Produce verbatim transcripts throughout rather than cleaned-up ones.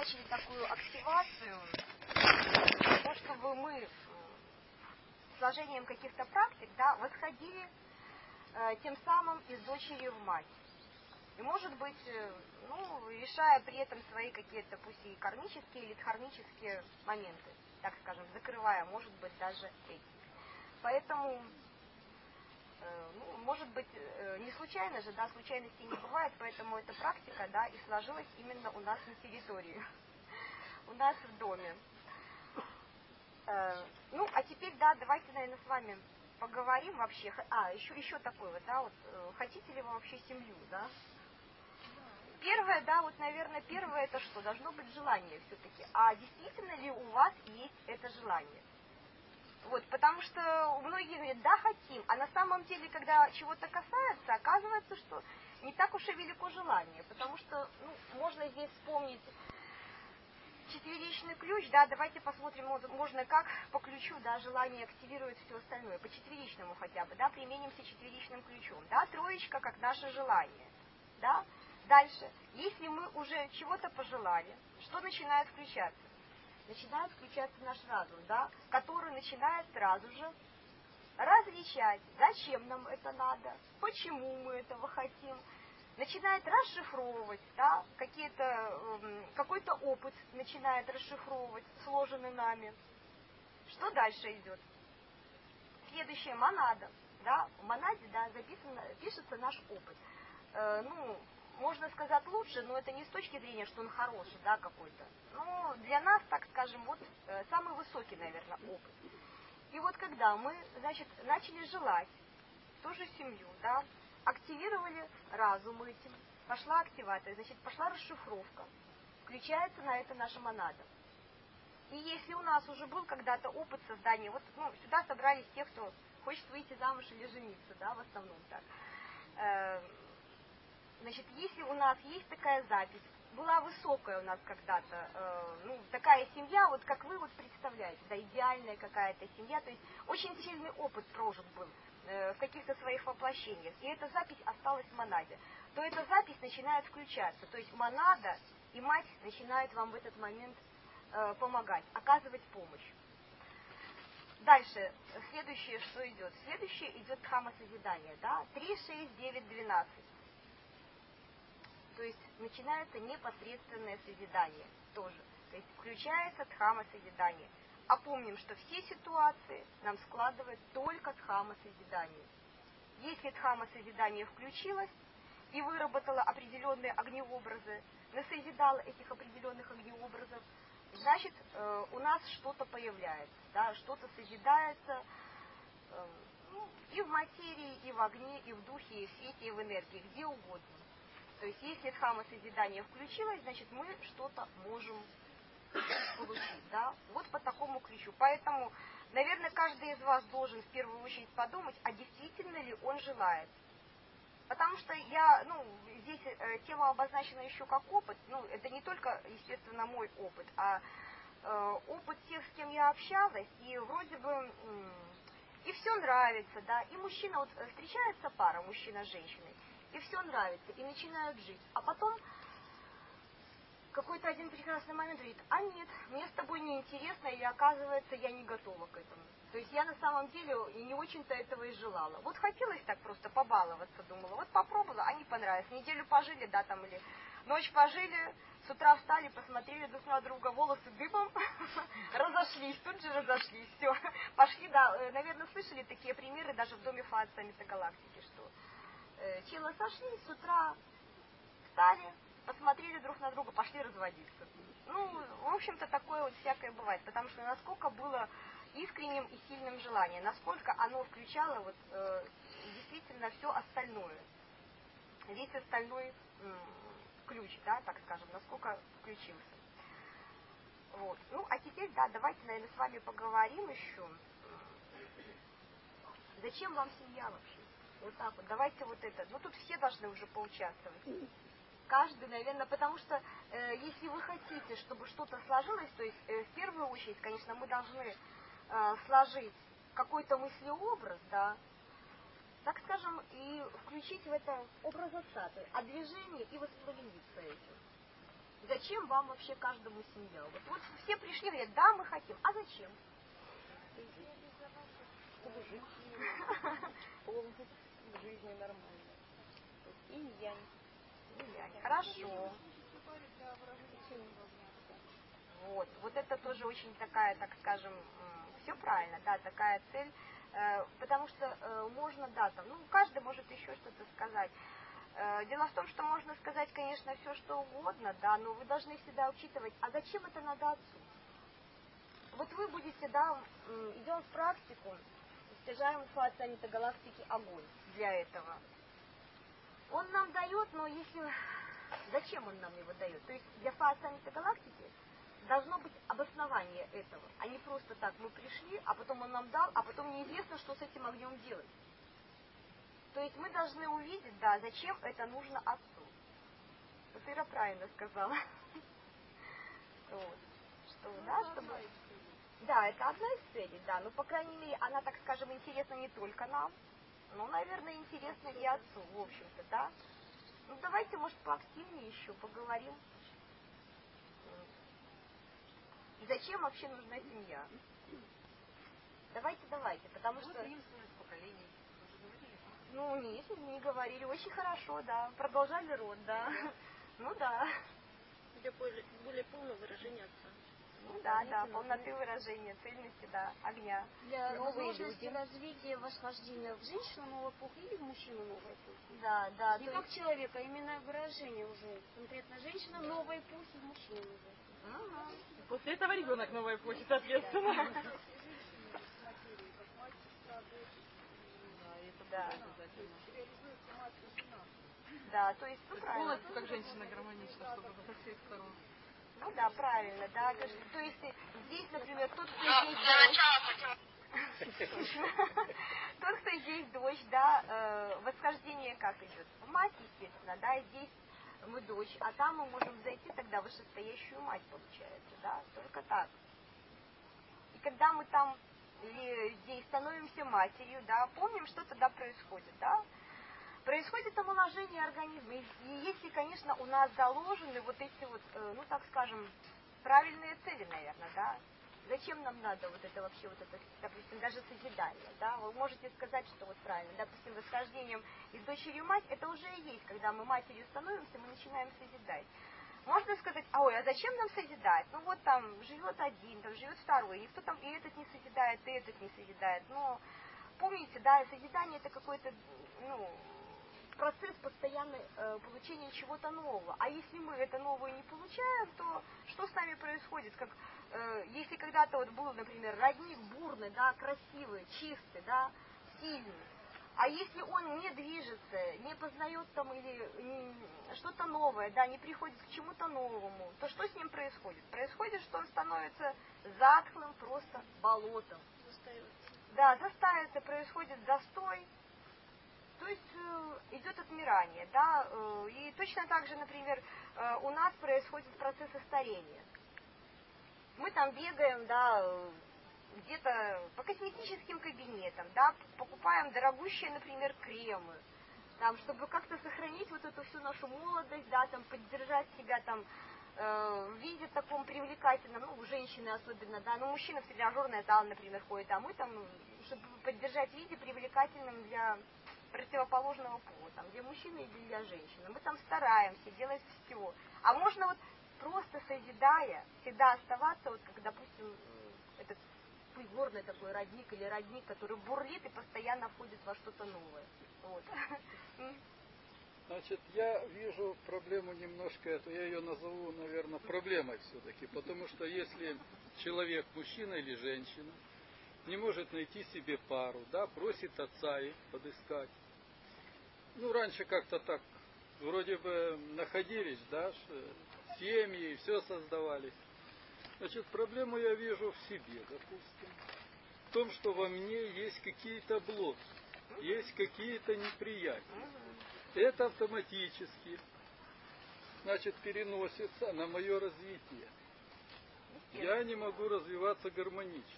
начали такую активацию, то, чтобы мы сложением каких-то практик, да, восходили э, тем самым из дочери в мать. И, может быть, э, ну, решая при этом свои какие-то, пусть и кармические или дхармические моменты, так скажем, закрывая, может быть, даже эти. Поэтому, э, ну, может быть, э, не случайно же, да, случайностей не бывает, поэтому эта практика, да, и сложилась именно у нас на территории, у нас в доме. Ну, а теперь, да, давайте, наверное, с вами поговорим вообще. А, еще, еще такое вот, да, вот, хотите ли вы вообще семью, да? Первое, да, вот, наверное, первое это что? Должно быть желание все-таки. А действительно ли у вас есть это желание? Вот, потому что многие говорят, да, хотим, а на самом деле, когда чего-то касается, оказывается, что не так уж и велико желание, потому что, ну, можно здесь вспомнить четверичный ключ, да, давайте посмотрим, можно как по ключу, да, желание активирует все остальное, по четверичному хотя бы, да, применимся четверичным ключом, да, троечка как наше желание, да. Дальше, если мы уже чего-то пожелали, что начинает включаться? Начинает включаться наш разум, да, который начинает сразу же различать, зачем нам это надо, почему мы этого хотим, начинает расшифровывать, да, какие-то, э, какой-то опыт начинает расшифровывать, сложенный нами. Что дальше идет? Следующее, монада. Да, в монаде, да, записано, пишется наш опыт. Э, ну, можно сказать лучше, но это не с точки зрения, что он хороший, да, какой-то. Но для нас, так скажем, вот э, самый высокий, наверное, опыт. И вот когда мы, значит, начали желать тоже семью, да, активировали разум этим, пошла активация, значит, пошла расшифровка, включается на это наша монада. И если у нас уже был когда-то опыт создания, вот, ну, сюда собрались те, кто хочет выйти замуж или жениться, да, в основном так. Э, значит, если у нас есть такая запись, была высокая у нас когда-то, э, ну, такая семья, вот как вы вот представляете, да, идеальная какая-то семья, то есть очень сильный опыт прожит был в каких-то своих воплощениях, и эта запись осталась в монаде, то эта запись начинает включаться. То есть монада и мать начинают вам в этот момент э, помогать, оказывать помощь. Дальше, следующее, что идет? Следующее идет дхамма-созидание, да, три, шесть, девять, двенадцать. То есть начинается непосредственное созидание тоже. То есть включается дхамма-созидание. А помним, что все ситуации нам складывает только дхамма-созидание. Если дхамма-созидание включилось и выработало определенные огнеобразы, насозидало этих определенных огнеобразов, значит, э, у нас что-то появляется, да, что-то созидается э, ну, и в материи, и в огне, и в духе, и в свете, и в энергии, где угодно. То есть, если дхамма-созидание включилось, значит, мы что-то можем получить, да, вот по такому ключу. Поэтому, наверное, каждый из вас должен в первую очередь подумать, а действительно ли он желает. Потому что я, ну, здесь э, тема обозначена еще как опыт, ну, это не только, естественно, мой опыт, а э, опыт тех, с кем я общалась, и вроде бы, м- и все нравится, да, и мужчина, вот встречается пара, мужчина с женщиной, и все нравится, и начинают жить, а потом какой-то один прекрасный момент говорит, а нет, мне с тобой неинтересно, или оказывается, я не готова к этому. То есть я на самом деле и не очень-то этого и желала. Вот хотелось так просто побаловаться, думала, вот попробовала, а не понравилось. Неделю пожили, да, там, или ночь пожили, с утра встали, посмотрели друг на друга, волосы дыбом, разошлись, тут же разошлись, все. Пошли, да, наверное, слышали такие примеры даже в доме Фаат Саммита Галактики, что челы сошлись, с утра встали, посмотрели друг на друга, пошли разводиться. Ну, в общем-то, такое вот всякое бывает, потому что насколько было искренним и сильным желанием, насколько оно включало вот э, действительно все остальное, весь остальной м- ключ, да, так скажем, насколько включился. Вот. Ну, а теперь, да, давайте, наверное, с вами поговорим еще. Зачем вам семья вообще? Вот так вот, давайте вот это. Ну, тут все должны уже поучаствовать. Каждый, наверное, потому что э, если вы хотите, чтобы что-то сложилось, то есть э, в первую очередь, конечно, мы должны э, сложить какой-то мыслеобраз, да, так скажем, и включить в это образ отца, а движение и воспламениться этим. Зачем вам вообще каждому семья? Вот, вот все пришли, говорят, да, мы хотим. А зачем? Чтобы жить полностью в жизни нормально. Инь-янь. Инь-янь. Хорошо. Вот, вот это тоже очень такая, так скажем, все правильно, да, такая цель, э, потому что э, можно, да, там, ну, каждый может еще что-то сказать. Э, дело в том, что можно сказать, конечно, все, что угодно, да, но вы должны всегда учитывать, а зачем это надо отцу? Вот вы будете, да, идем в практику, стяжаем фаоцианита галактики огонь для этого. Он нам дает, но если... Зачем он нам его дает? То есть для фаоцианита галактики должно быть обоснование этого, а не просто так, мы пришли, а потом он нам дал, а потом неизвестно, что с этим огнем делать. То есть мы должны увидеть, да, зачем это нужно отцу. Вот Ира правильно сказала. Что, да, чтобы... Да, это одна из целей, да, но, по крайней мере, она, так скажем, интересна не только нам, но, наверное, интересна и отцу, в общем-то, да. Ну, давайте, может, поактивнее еще поговорим. Зачем вообще нужна семья? Давайте, давайте, потому ну, что... Преемственность поколений. Ну, нет, не говорили. Очень хорошо, да. Продолжали род, да. Ну, да. Для более, более полного выражения отца. Ну, да, да, полноты выражения, цельности, да, огня. Для новые возможности люди. развития восхождения в женщину новой эпохи или в мужчину новой эпохи. Да, да. Не как есть... человека, а именно выражение уже. Конкретно женщина новой эпохи, мужчина новой эпохи. Ага. После этого ребенок новой эпохи, соответственно. Да. Да, то есть, ну, правильно. Полностью как женщина гармонична, чтобы со всех сторон. Ну да, правильно, да. То, то есть здесь, например, тот, кто здесь дочь, тот, кто здесь дочь, да, э, восхождение как идет? В мать, естественно, да, и здесь мы дочь, а там мы можем зайти тогда в вышестоящую мать, получается, да, только так. И когда мы там или здесь становимся матерью, да, помним, что тогда происходит, да? Происходит омоложение организма. И если, конечно, у нас заложены вот эти вот, ну, так скажем, правильные цели, наверное, да? Зачем нам надо вот это вообще, вот это, допустим, даже созидание, да? Вы можете сказать, что вот правильно, допустим, восхождением из дочери в мать, это уже и есть, когда мы матерью становимся, мы начинаем созидать. Можно сказать, а ой, а зачем нам созидать? Ну вот там живет один, там живет второй, никто там и этот не созидает, и этот не созидает. Но помните, да, созидание это какой-то, ну, процесс постоянного э, получения чего-то нового. А если мы это новое не получаем, то что с нами происходит? Как, э, если когда-то вот был, например, родник бурный, да, красивый, чистый, да, сильный, а если он не движется, не познает там или не, что-то новое, да, не приходит к чему-то новому, то что с ним происходит? Происходит, что он становится затхлым просто болотом. Застаивается. Да, застаивается, происходит застой. То есть э, идет отмирание, да, э, и точно так же, например, э, у нас происходит процесс старения. Мы там бегаем, да, э, где-то по косметическим кабинетам, да, покупаем дорогущие, например, кремы, там, чтобы как-то сохранить вот эту всю нашу молодость, да, там, поддержать себя там э, в виде таком привлекательном, ну, у женщины особенно, да, ну, мужчина в тренажерный зал, например, ходит, а мы там, чтобы поддержать в виде привлекательном для противоположного пола, там, для мужчины или для женщины. Мы там стараемся делать все. А можно вот просто созидая, всегда оставаться, вот как, допустим, этот горный такой родник или родник, который бурлит и постоянно входит во что-то новое. Вот. Значит, я вижу проблему немножко эту, я ее назову, наверное, проблемой все-таки, потому что если человек, мужчина или женщина, не может найти себе пару, да, просит отца их подыскать. Ну, раньше как-то так, вроде бы находились, да, семьи, и все создавались. Значит, проблему я вижу в себе, допустим. В том, что во мне есть какие-то блоки, есть какие-то неприятия. Это автоматически, значит, переносится на мое развитие. Я не могу развиваться гармонично.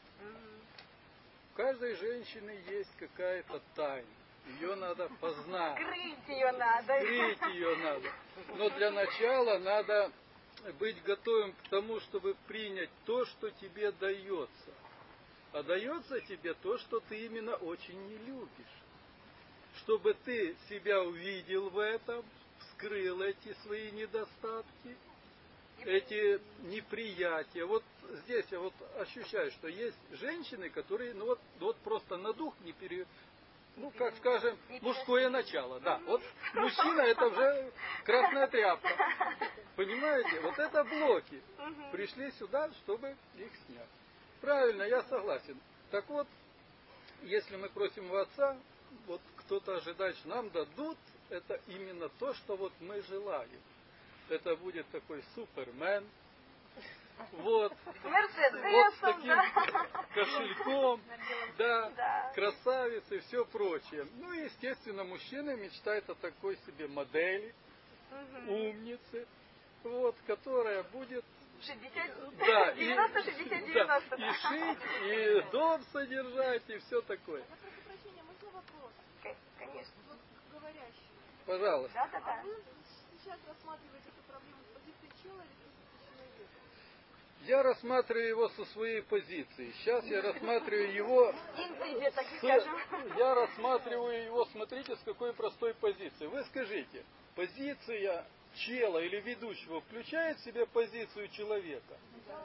У каждой женщины есть какая-то тайна. Ее надо познать. Скрыть ее надо. Скрыть ее надо. Но для начала надо быть готовым к тому, чтобы принять то, что тебе дается. А дается тебе то, что ты именно очень не любишь. Чтобы ты себя увидел в этом, вскрыл эти свои недостатки, эти неприятия. Вот здесь я вот ощущаю, что есть женщины, которые, ну вот, вот просто на дух не пере... Ну, как скажем, мужское начало, да. Вот мужчина это уже красная тряпка. Понимаете? Вот это блоки. Пришли сюда, чтобы их снять. Правильно, я согласен. Так вот, если мы просим у Отца, вот кто-то ожидает, что нам дадут, это именно то, что вот мы желаем. Это будет такой супермен. Вот, вот с таким кошельком, да, Да. красавец и все прочее. Ну и, естественно, мужчина мечтает о такой себе модели, умнице, вот, которая будет шестьдесят, да, девяносто, и, шестьдесят, девяносто. да, и шить, и дом содержать, и все такое. Я прошу прощения, можно вопрос? К- Конечно. Вот говорящий. Пожалуйста. Да, да, А да. вы сейчас рассматриваете эту проблему с позиции чела или с позиции человека? Я рассматриваю его со своей позиции. Сейчас я рассматриваю его... Интуиция, так с- скажем. Я рассматриваю его, смотрите, с какой простой позиции. Вы скажите, позиция чела или ведущего включает в себя позицию человека?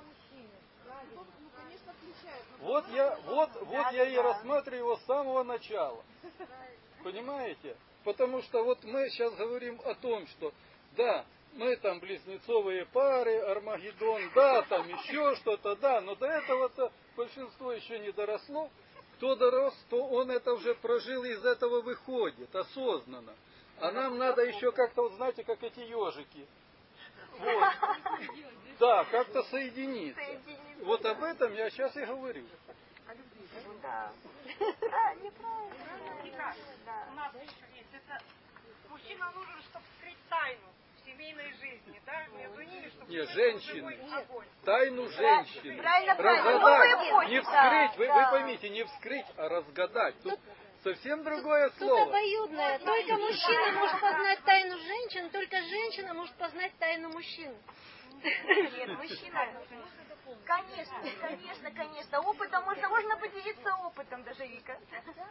Ну, конечно, включает. но Вот я, вот, вот Да, я да, и да. рассматриваю его с самого начала. Понимаете? Потому что вот мы сейчас говорим о том, что да, мы там близнецовые пары, Армагеддон, да, там еще что-то, да, но до этого-то большинство еще не доросло. Кто дорос, то он это уже прожил и из этого выходит, осознанно. А нам надо еще как-то, вот знаете, как эти ежики. Вот. Да, как-то соединиться. Соединиться. Вот об этом я сейчас и говорю. Да. Да, неправильно. Прекрасно. Да. У нас еще есть. Это мужчина нужен, чтобы скрыть тайну семейной жизни, да, между ними, чтобы Нет, был женщины. живой огонь. Тайну женщины. Правильно, правильно. Разгадать. Новые эпохи, Не да, вскрыть, вы, да. вы поймите, не вскрыть, а разгадать. Тут совсем другое Тут слово. обоюдное. Только мужчина может познать тайну женщин, только женщина может познать тайну мужчин. Нет, мужчина. Конечно, конечно, конечно. Опытом можно, можно поделиться опытом даже, Вика.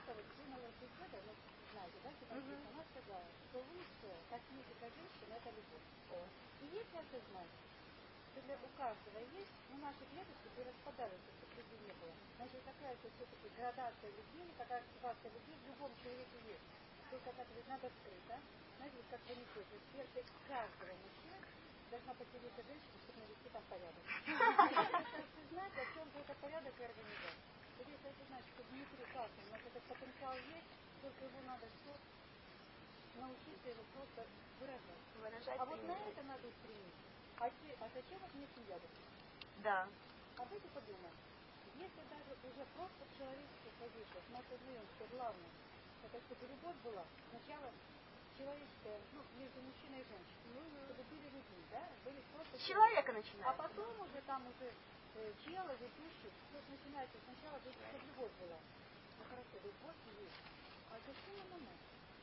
Она сказала, что лучшее косметика женщины – это любовь. И если осознать, что для, у каждого есть, но наши клеточки перераспадаются, чтобы любви не было. Значит, какая-то все-таки градация любви, какая-то класса любви в любом человеке есть. Только так ведь надо скрыть, да? Знаете, вот как в анекдоте, в сердце каждого мужчины должна поселиться женщина, чтобы навести там порядок. Если осознать, о чем это порядок и организация. Вот если осознать, что внутри каждого у нас этот потенциал есть, только его надо что? Научиться его просто выражать. Выражать А вот на принять. это надо стремиться. А, те- а зачем вот мне семья, допустим? Да. Об этом подумаем. Если даже уже просто в человеческих позициях мы осознаем, что главное, это чтобы любовь была сначала человеческая, ну, между мужчиной и женщиной, чтобы были людьми, да, были просто... С человека А начинается. потом уже там уже э, чела, ведущий, то есть начинается сначала, чтобы любовь была. Ну хорошо, любовь есть. А зачем она надо?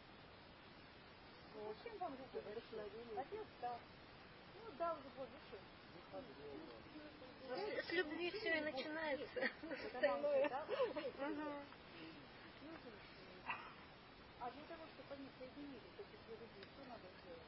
Ну, зачем вам любовь? Отец дал. Ну, дал любовь, и что? С любви все и начинается. Остальное. Да? Мгм. А для того, чтобы они соединились, эти две любви, что надо сделать?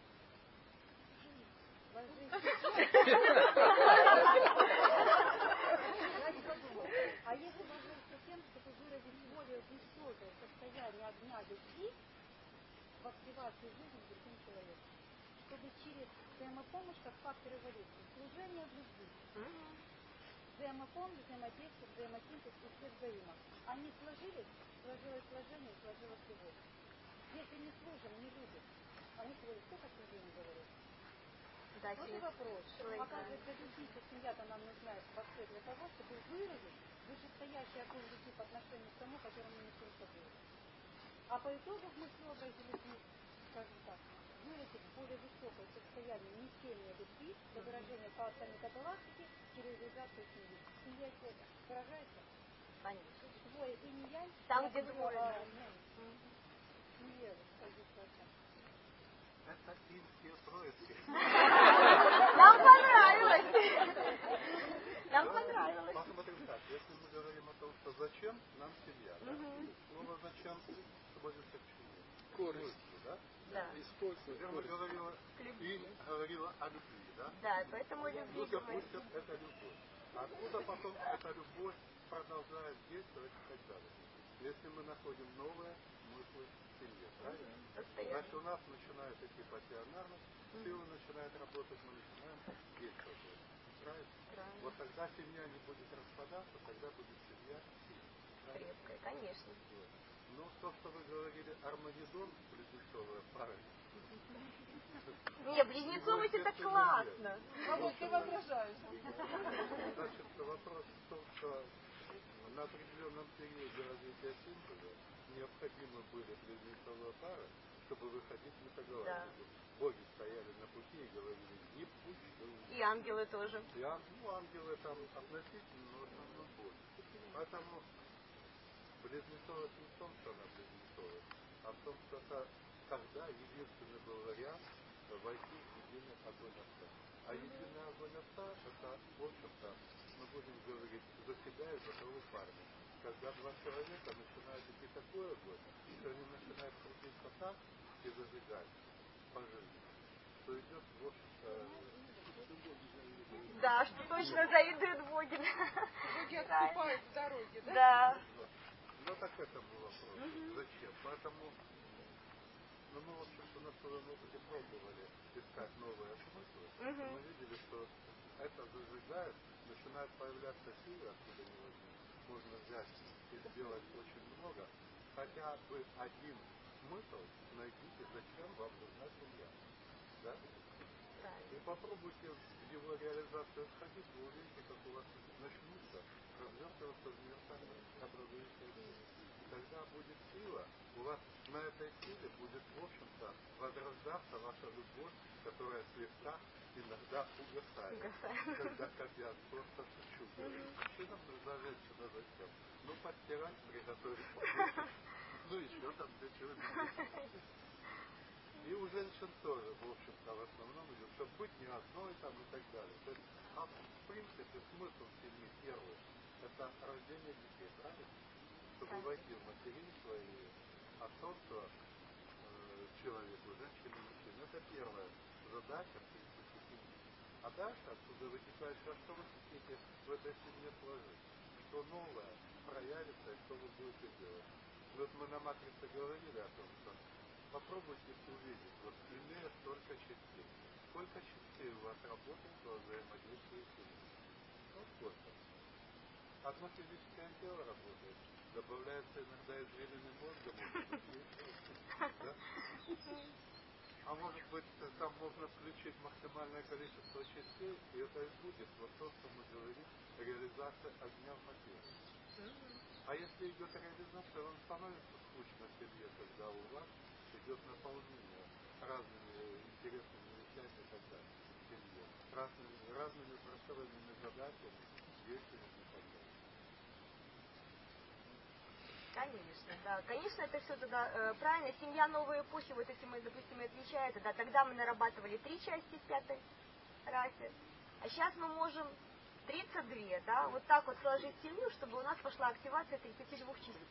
А если возможно тем, чтобы выразить более высокое состояние огня любви в активации жизни с другим человеком, чтобы через взаимопомощь как фактор эволюции, служение в любви, взаимопомощь, взаимодействие, взаимосинтез и все взаимо. Они сложились, сложилось сложение, сложилась любовь. Если не служим, не любим, а мы сегодня сколько служений говорим? Да, Вот и через вопрос. человека. Оказывается, любить и семья-то нам нужна вообще для того, чтобы выразить вышестоящий огонь любви по отношению к тому, которому мы несем собой. А по итогу мы все образе любви, скажем так, выразить более высокое состояние несения любви для выражения по метагалактике через реализацию семьи. Семья это выражается Конечно. двое и не я. Там, где двое, да. Семья, позиция. Нам понравилось. Нам понравилось. Посмотрим так, если мы говорим о том, что зачем нам семья, да? Слово зачем сводится к чему? Корысть. Да? Да. Использовать Верно корысть. говорила, и говорила о любви, да? Да, поэтому Ну, любви допустим, это любовь. Откуда потом эта любовь продолжает действовать и так далее? Если мы находим новые смыслы в семье, правильно? постоянно. Значит, у нас начинает идти пассионарность, сила начинает работать, мы начинаем действовать. Правильно? Правильно. Вот тогда семья не будет распадаться, тогда будет семья сильная. Крепкая, конечно. Вот. Но то, что вы говорили, Армагеддон, близнецовая пара. Не, близнецовость это классно. Мама, ты возражаешь. Значит, вопрос в том, что на определенном периоде развития символа необходимы были близнецовые пары, чтобы выходить на согласие. Да. Боги стояли на пути и говорили, не пусть. И ангелы тоже. И ан- ну, ангелы там относительно, но в основном боги. Поэтому близнецовость не в том, что она близнецовая, а в том, что это тогда единственный был вариант войти в единый огонь Отца. А единый огонь Отца, это, в общем-то, мы будем говорить за себя и за того парня. Когда два человека начинают идти такой огонь, что они начинают крутиться так и зажигать по жизни, что идет, в общем-то, Да, что точно завидуют боги. Боги отступают с дороги, да? Да. ну так это был вопрос. Зачем? Поэтому ну, мы, в общем-то, на своем опыте пробовали искать новые смыслы. Мгм. Мы видели, что это зажигает, начинает появляться силы, откуда не возьмем. Можно взять и сделать очень много. Хотя бы один смысл найдите, зачем вам нужна семья. Да? И попробуйте в его реализацию сходить, вы увидите, как у вас начнутся развертываться универсальные образующие силы. Когда будет сила, у вас на этой силе будет, в общем-то, возрождаться ваша любовь, которая слегка иногда угасает. Угасает. Когда, как я просто шучу, говорю, мужчинам нужна женщина зачем? Ну, постирать, приготовить, ну, еще там для чего-нибудь. И у женщин тоже, в общем-то, в основном идет, чтобы быть не одной там и так далее. То есть, а в принципе, смысл семьи первый, это рождение детей, правильно? Чтобы войти в материнство и отцовство э, человеку, женщине, мужчине. Это первая задача, в принципе, семьи. А дальше отсюда вытекает, а что вы хотите в этой семье сложить? Что новое проявится и что вы будете делать? Вот мы на матрице говорили о том, что попробуйте увидеть, вот имея столько частей. Сколько частей у вас работает во взаимодействии с семьей? Ну, сколько? Одно физическое тело работает, добавляется иногда и зрелиным мозгом, может быть, да? А может быть, там можно включить максимальное количество частей, и это и будет вот то, что мы говорим, реализация огня в материи. А если идет реализация, он становится скучно в семье, когда у вас идет наполнение разными интересными вещами и так далее в семье, разными, разными просторными задачами, действиями и так далее. Конечно, да. Конечно, это все тогда э, правильно. Семья новой эпохи, вот если мы, допустим, отличаем это, да, тогда мы нарабатывали три части в пятой расе, а сейчас мы можем тридцать два, да, вот так вот сложить семью, чтобы у нас пошла активация тридцати двух частей.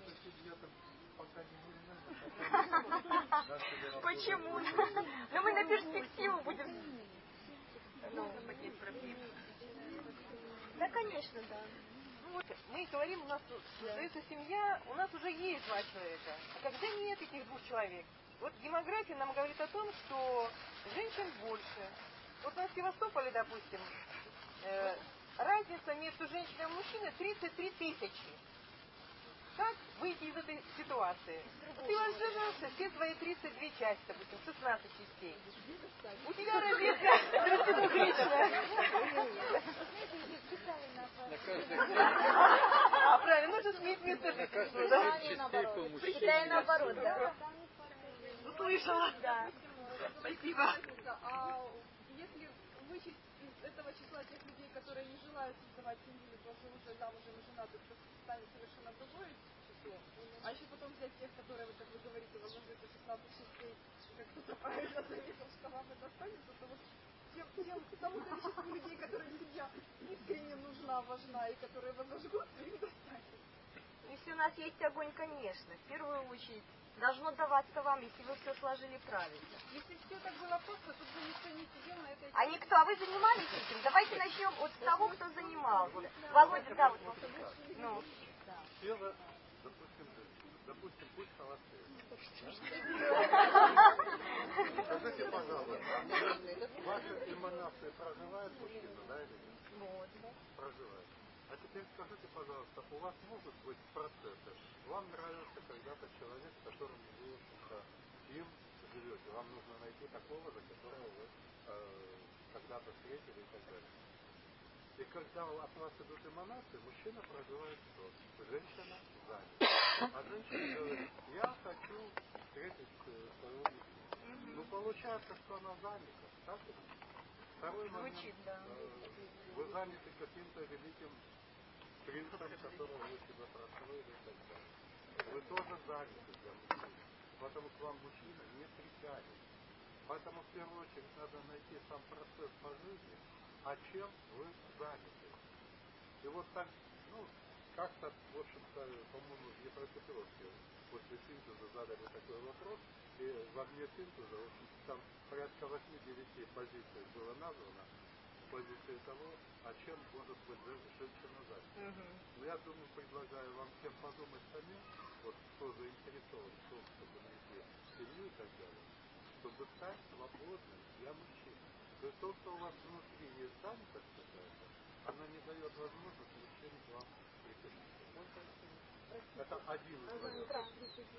Почему? Ну мы на перспективу будем. Ну, какие-то проблемы. Да, конечно, да. Ну, вот мы говорим, у нас создается семья, у нас уже есть два человека. А когда нет этих двух человек? Вот демография нам говорит о том, что женщин больше. Вот на Севастополе, допустим, э, разница между женщиной и мужчиной тридцать три тысячи. Как выйти из этой ситуации? Ты возженился все свои тридцать две части, допустим, шестнадцать частей. У тебя родится На каждой А, правильно, нужно сменить место на жительства, каждой да? частей по мужчине. Считай наоборот, да? Услышала. Да. Спасибо. А если вычесть из этого числа тех людей, которые не желают создавать семью, тоже уже замужем и женаты, то станет совершенно другое число. А еще потом взять тех, которые, как вы говорите, возложили шестнадцать частей, как кто-то правильно заметил, что вам это останется, то вот тем, тем, тому количеству людей, которые семья искренне нужна, важна, и которые возожгутся, им достанет. Если у нас есть огонь, конечно, в первую очередь должно даваться вам, если вы все сложили правильно. Если все так было просто, то бы никто не сидел на этой... А никто, а вы занимались этим? Давайте начнем от того, кто занимался. Володя, да, вот. Ну. Дело, допустим, допустим, пусть холостые. Скажите, пожалуйста, ваши эманации проживает мужчина, да, или нет? Вот. Проживает. А теперь скажите, пожалуйста, у вас могут быть процессы? Вам нравился когда-то человек, с которым вы, в общем-то, им живете. Вам нужно найти такого, за которого вы э, когда-то встретили и так далее. И когда от вас идут эманации, мужчина проживает что? Женщина занята. А женщина говорит, я хочу встретить своего мужчину. Ну, получается, что она занята. Так? Второй момент. Звучит, да. Вы заняты каким-то великим принцем, которого вы себя простроили и так далее. Вы тоже заняты для мужчины. Потому к вам мужчина не притянет. Поэтому в первую очередь надо найти сам процесс по жизни, а чем вы заняты. И вот так, ну, как-то, в общем-то, по-моему, в Днепропетровске после синтеза задали такой вопрос, и во вне синтеза, в общем, там порядка восьми-девяти позиций было названо, позиции того, о чем может быть женщина занята. Угу. Но я думаю, предлагаю вам всем подумать самим, вот кто заинтересован в том, чтобы найти семью и так далее, чтобы стать свободным для мужчин. То есть то, что у вас внутри есть занятость какая-то, она не дает возможности мужчине к вам притянуться. Это один из вариантов.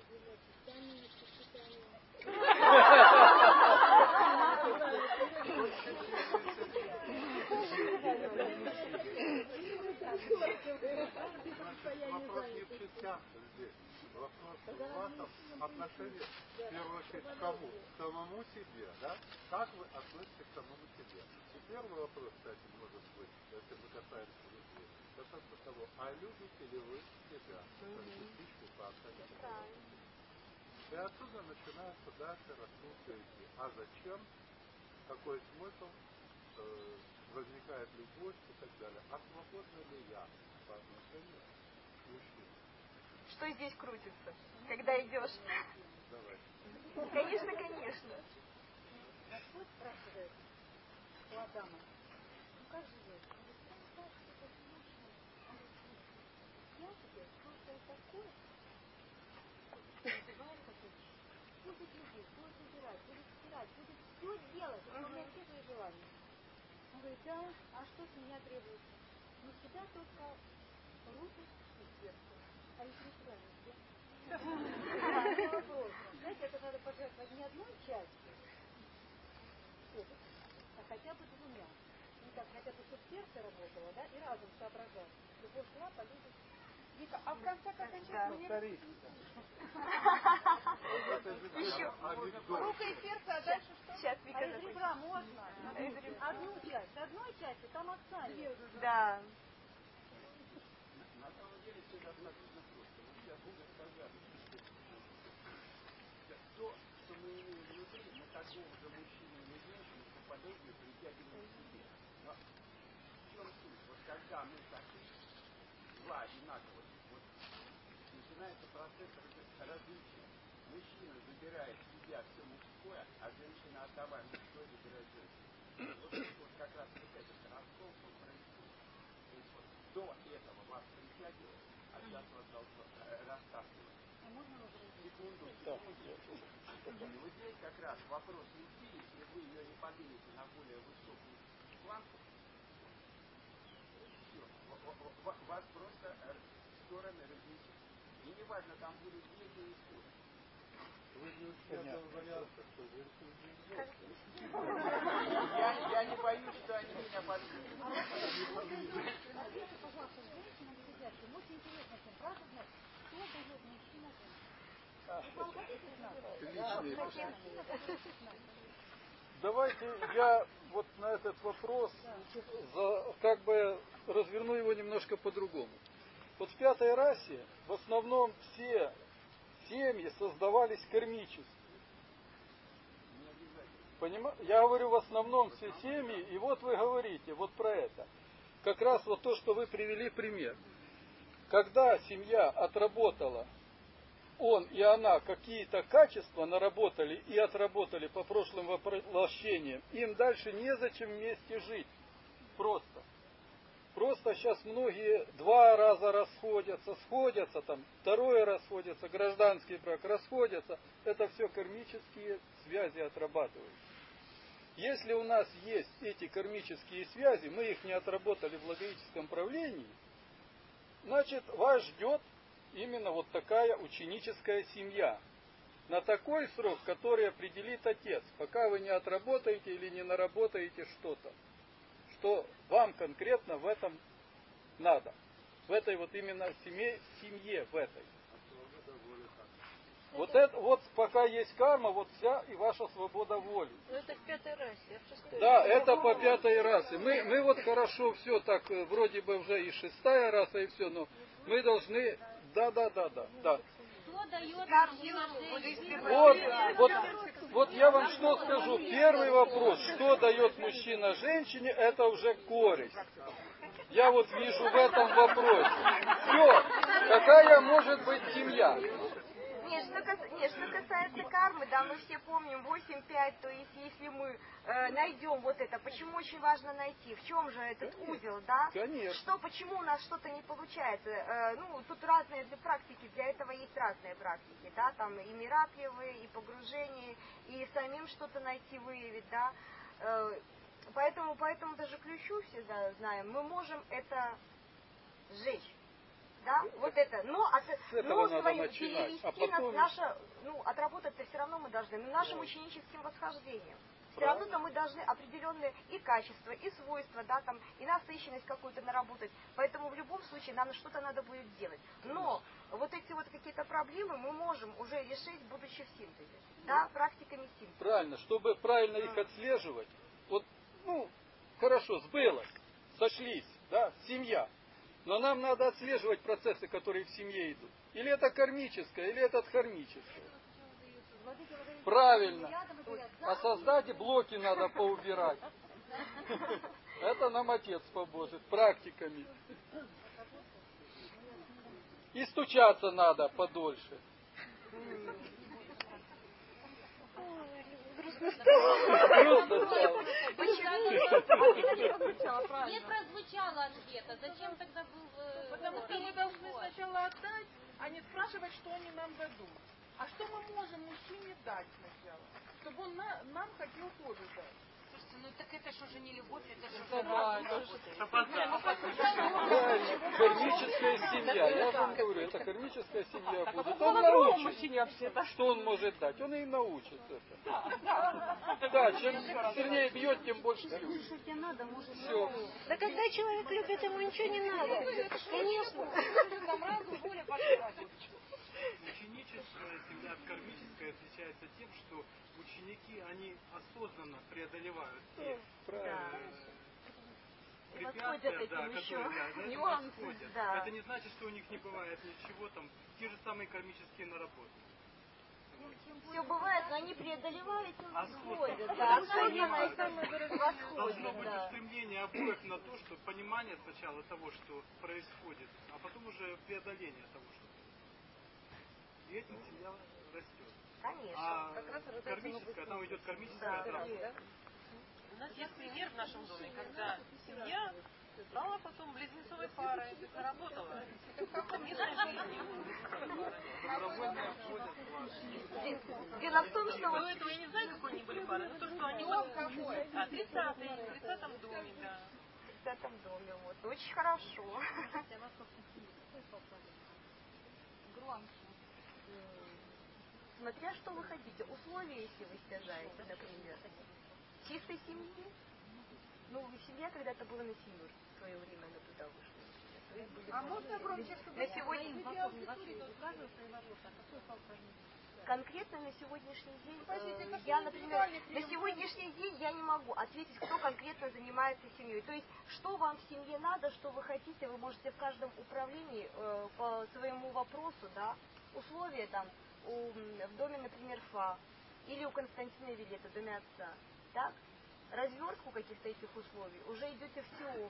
Вопрос не в частях здесь. Вопрос в вашем отношении, в первую очередь, к кому? К самому себе, да? Как вы относитесь к самому себе? И первый вопрос, кстати, может быть, если мы касаемся любви, касается того, а любите ли вы себя? Как частичку по отношению. И отсюда начинается дальше раскрутка идти. А зачем? Какой смысл? Э, возникает любовь и так далее. А свободна ли я по отношению к мужчине? Что здесь крутится, когда идешь? Давай. Конечно, конечно. Господь спрашивает у Адама, ну как живешь? Он говорит, ну так, это мужчина. Он говорит, я тебе создал такое, называет такой, будет любить, будет убирать, будет стирать, будет все делать, исполнять все свои желания. Он говорит, да, а что с меня требуется? Ну всегда только руки и сердце. А если не сюда нельзя? Это вопрос. Знаете, это надо пожертвовать не одной частью, а хотя бы двумя. Ну так, хотя бы чтобы сердце работало, да, и разум соображал. Любовь шла, полюбит. Вика, а в конце как кончается? Еще. Рука и сердце, а дальше что? Сейчас, А Вика, из ребра можно? Одну часть, одной части, там отца нет. да. На самом деле все достаточно просто. Вы сейчас уже сказали, то, что мы имеем внутри, мы такого же мужчину или женщину по подобию притягиваем к себе. Но в чем суть? Вот когда мы такие, два одинаковых, вот начинается процесс различия. Мужчина забирает в себя все мужское, а женщина, отдавая мужское, забирает женщину. Вот тут вот как раз вот этот раскол происходит. То есть вот до этого вас притягивает, а сейчас вас должно растаскивать. А можно возразить? Секунду, секунду. И вот здесь как раз вопрос любви, если вы ее не поднимете на более высокую планку, все, вас просто стороны разнесет. И не важно, там будут дети и все. Вы не учли этого варианта, что женщины не я, я не боюсь, что они меня поднимут. Ответьте, пожалуйста, женщинам сидящим. Очень интересно, всем правда знать, что дает мужчина женщине. Давайте я вот на этот вопрос за, как бы разверну его немножко по-другому. Вот в пятой расе в основном все семьи создавались кармически. Понима... Я говорю в основном все семьи, и вот вы говорите вот про это. Как раз вот то, что вы привели пример. Когда семья отработала, он и она какие-то качества наработали и отработали по прошлым воплощениям, им дальше незачем вместе жить. Просто. Просто сейчас многие два раза расходятся, сходятся, там, второе расходятся, гражданский брак, расходятся. Это все кармические связи отрабатывают. Если у нас есть эти кармические связи, мы их не отработали в логическом правлении, значит, вас ждет именно вот такая ученическая семья. На такой срок, который определит Отец, пока вы не отработаете или не наработаете что-то, что вам конкретно в этом надо. В этой вот именно семье, семье в этой. Вот это, вот пока есть карма, вот вся и ваша свобода воли. Ну это в пятой расе, а в шестой Да, это по пятой расе. Мы, мы вот хорошо все так, вроде бы уже и шестая раса, и все, но мы должны, да, да, да, да, да. Что дает мужчина женщине? Вот, вот, вот я вам что скажу. Первый вопрос, что дает мужчина женщине, это уже корень. Я вот вижу в этом вопросе. Все, какая может быть семья? Нет, что, кас... Нет, что касается кармы, да, мы все помним восемь пять, то есть если мы э, найдем вот это, почему очень важно найти, в чем же этот узел, да? Конечно. Что, почему у нас что-то не получается? Э, ну, тут разные для практики, для этого есть разные практики, да, там и мираклевые, и погружение, и самим что-то найти, выявить, да. Э, поэтому, поэтому даже ключу всегда знаем, мы можем это сжечь. Да, вот это, но, от, но своим перевести а потом... на наше, ну, отработать-то все равно мы должны, но нашим ученическим восхождением. Все равно-то мы должны определенные и качества, и свойства, да, там, и насыщенность какую-то наработать. Поэтому в любом случае нам что-то надо будет делать. Но вот эти вот какие-то проблемы мы можем уже решить, будучи в синтезе, да, практиками синтеза. Правильно, чтобы правильно их отслеживать. Вот, ну, хорошо, сбылось, сошлись, да, семья. Но нам надо отслеживать процессы, которые в семье идут. Или это кармическое, или это дхармическое. Правильно. А создать блоки надо поубирать. Это нам Отец поможет, практиками. И стучаться надо подольше. Грустно стало. Грустно стало. Не прозвучало ответа. Зачем тогда был... э, Потому что мы должны сначала отдать, а не спрашивать, что они нам дадут. А что мы можем мужчине дать сначала? Чтобы он на, нам хотел тоже дать. Слушайте, ну так это ж уже не любовь, это же Правильно, кармическая семья. Я вам говорю, это кармическая семья будет. Он научит, что он может дать. Он и научит это. Да, чем сильнее бьет, тем больше бьет. Все. Да когда человек любит, ему ничего не надо. Конечно. Ученическая семья от кармической отличается тем, что ученики, они осознанно преодолевают те э, препятствия, да, которые да, за восходят. Да. Это не значит, что у них не бывает ничего, там, те же самые кармические наработки. Все бывает, но они преодолевают и восходят. Осознанно. Да, осознанно и сами Должно восходят, быть да. устремление обоих на то, что понимание сначала того, что происходит, а потом уже преодоление того, что происходит. И этим семья растет. Конечно. А кармическая, там идет кармическая отработка. У нас есть пример в нашем доме, когда семья стала потом близнецовой парой, то есть наработала. Добровольно входят в ваш. Дело в том, что До вот этого я не знаю, какой они были пары, но то, что они вот... А, тридцатый, в тридцатом доме, да. в этом доме, вот, очень хорошо. Смотря что вы хотите, условия, если вы стяжаете, например, чистой семьи, ну, семья когда-то была на семью в свое время, она туда вышла. А можно громче, чтобы на сегодня... Конкретно на сегодняшний день, э, я, например, на сегодняшний день я не могу ответить, кто конкретно занимается семьей. То есть, что вам в семье надо, что вы хотите, вы можете в каждом управлении э, по своему вопросу, да, условия там, у, в доме, например, ФА, или у Константина Вилета, доме отца, так, развертку каких-то этих условий, уже идете в Теофу.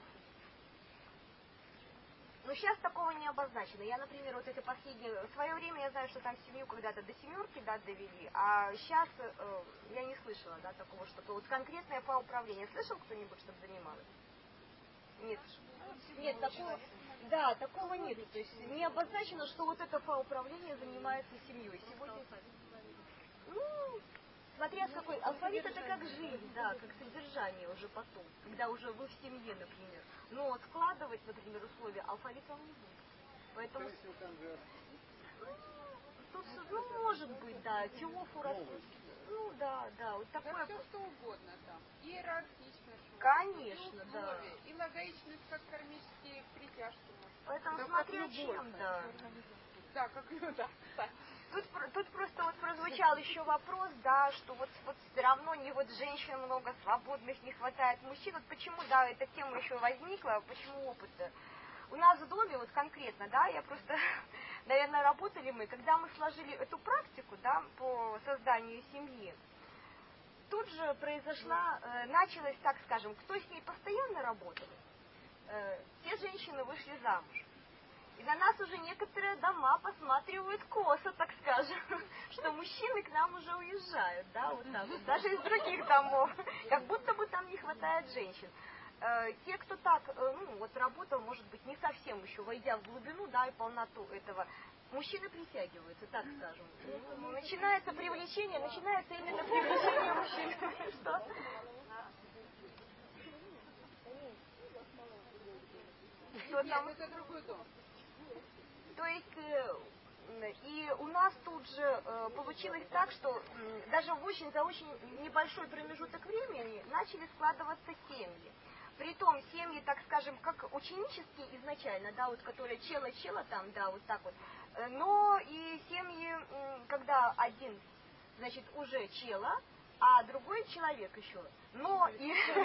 Но сейчас такого не обозначено. Я, например, вот это последнее, в свое время я знаю, что там семью когда-то до семерки, да, довели, а сейчас э, я не слышала, да, такого, что вот конкретное по управлению. Слышал кто-нибудь, чтобы занималось? Нет. Нет, такого, да, такого нет. То есть не обозначено, что вот это по управлению занимается семьей. Сегодня, ну, смотря с какой, алфавит это как жизнь, да, как содержание уже потом, когда уже вы в семье, например. Но складывать, например, условия алфавит вам не будет. Поэтому... Тут, ну, может быть, да, Теофу раз... Ну, да, да, вот такое... Да все что угодно там. Иерархичность. Конечно, и да. И логичность, как кармические притяжки. Поэтому да, смотря чем, да. Да, как, ну, да, кстати. Тут, тут просто вот прозвучал еще вопрос, да, что вот, вот все равно не вот женщин много, свободных, не хватает мужчин. Вот почему, да, эта тема еще возникла, почему опыта. У нас в доме, вот конкретно, да, я просто, наверное, работали мы, когда мы сложили эту практику, да, по созданию семьи, тут же произошла, э, началось, так скажем, кто с ней постоянно работал, э, все женщины вышли замуж. И на нас уже некоторые дома посматривают косо, так скажем, что мужчины к нам уже уезжают, да, вот так вот, даже из других домов, как будто бы там не хватает женщин. Э, те, кто так, э, ну, вот работал, может быть, не совсем еще, войдя в глубину, да, и полноту этого, мужчины притягиваются, так скажем. Ну, начинается привлечение, начинается именно привлечение мужчин. Что? Что там? Нет, это другой дом. То есть, и у нас тут же получилось так, что даже в очень, за очень небольшой промежуток времени начали складываться семьи. Притом семьи, так скажем, как ученические изначально, да, вот которые чела-чела там, да, вот так вот, но и семьи, когда один, значит, уже чела, а другой человек еще. Но и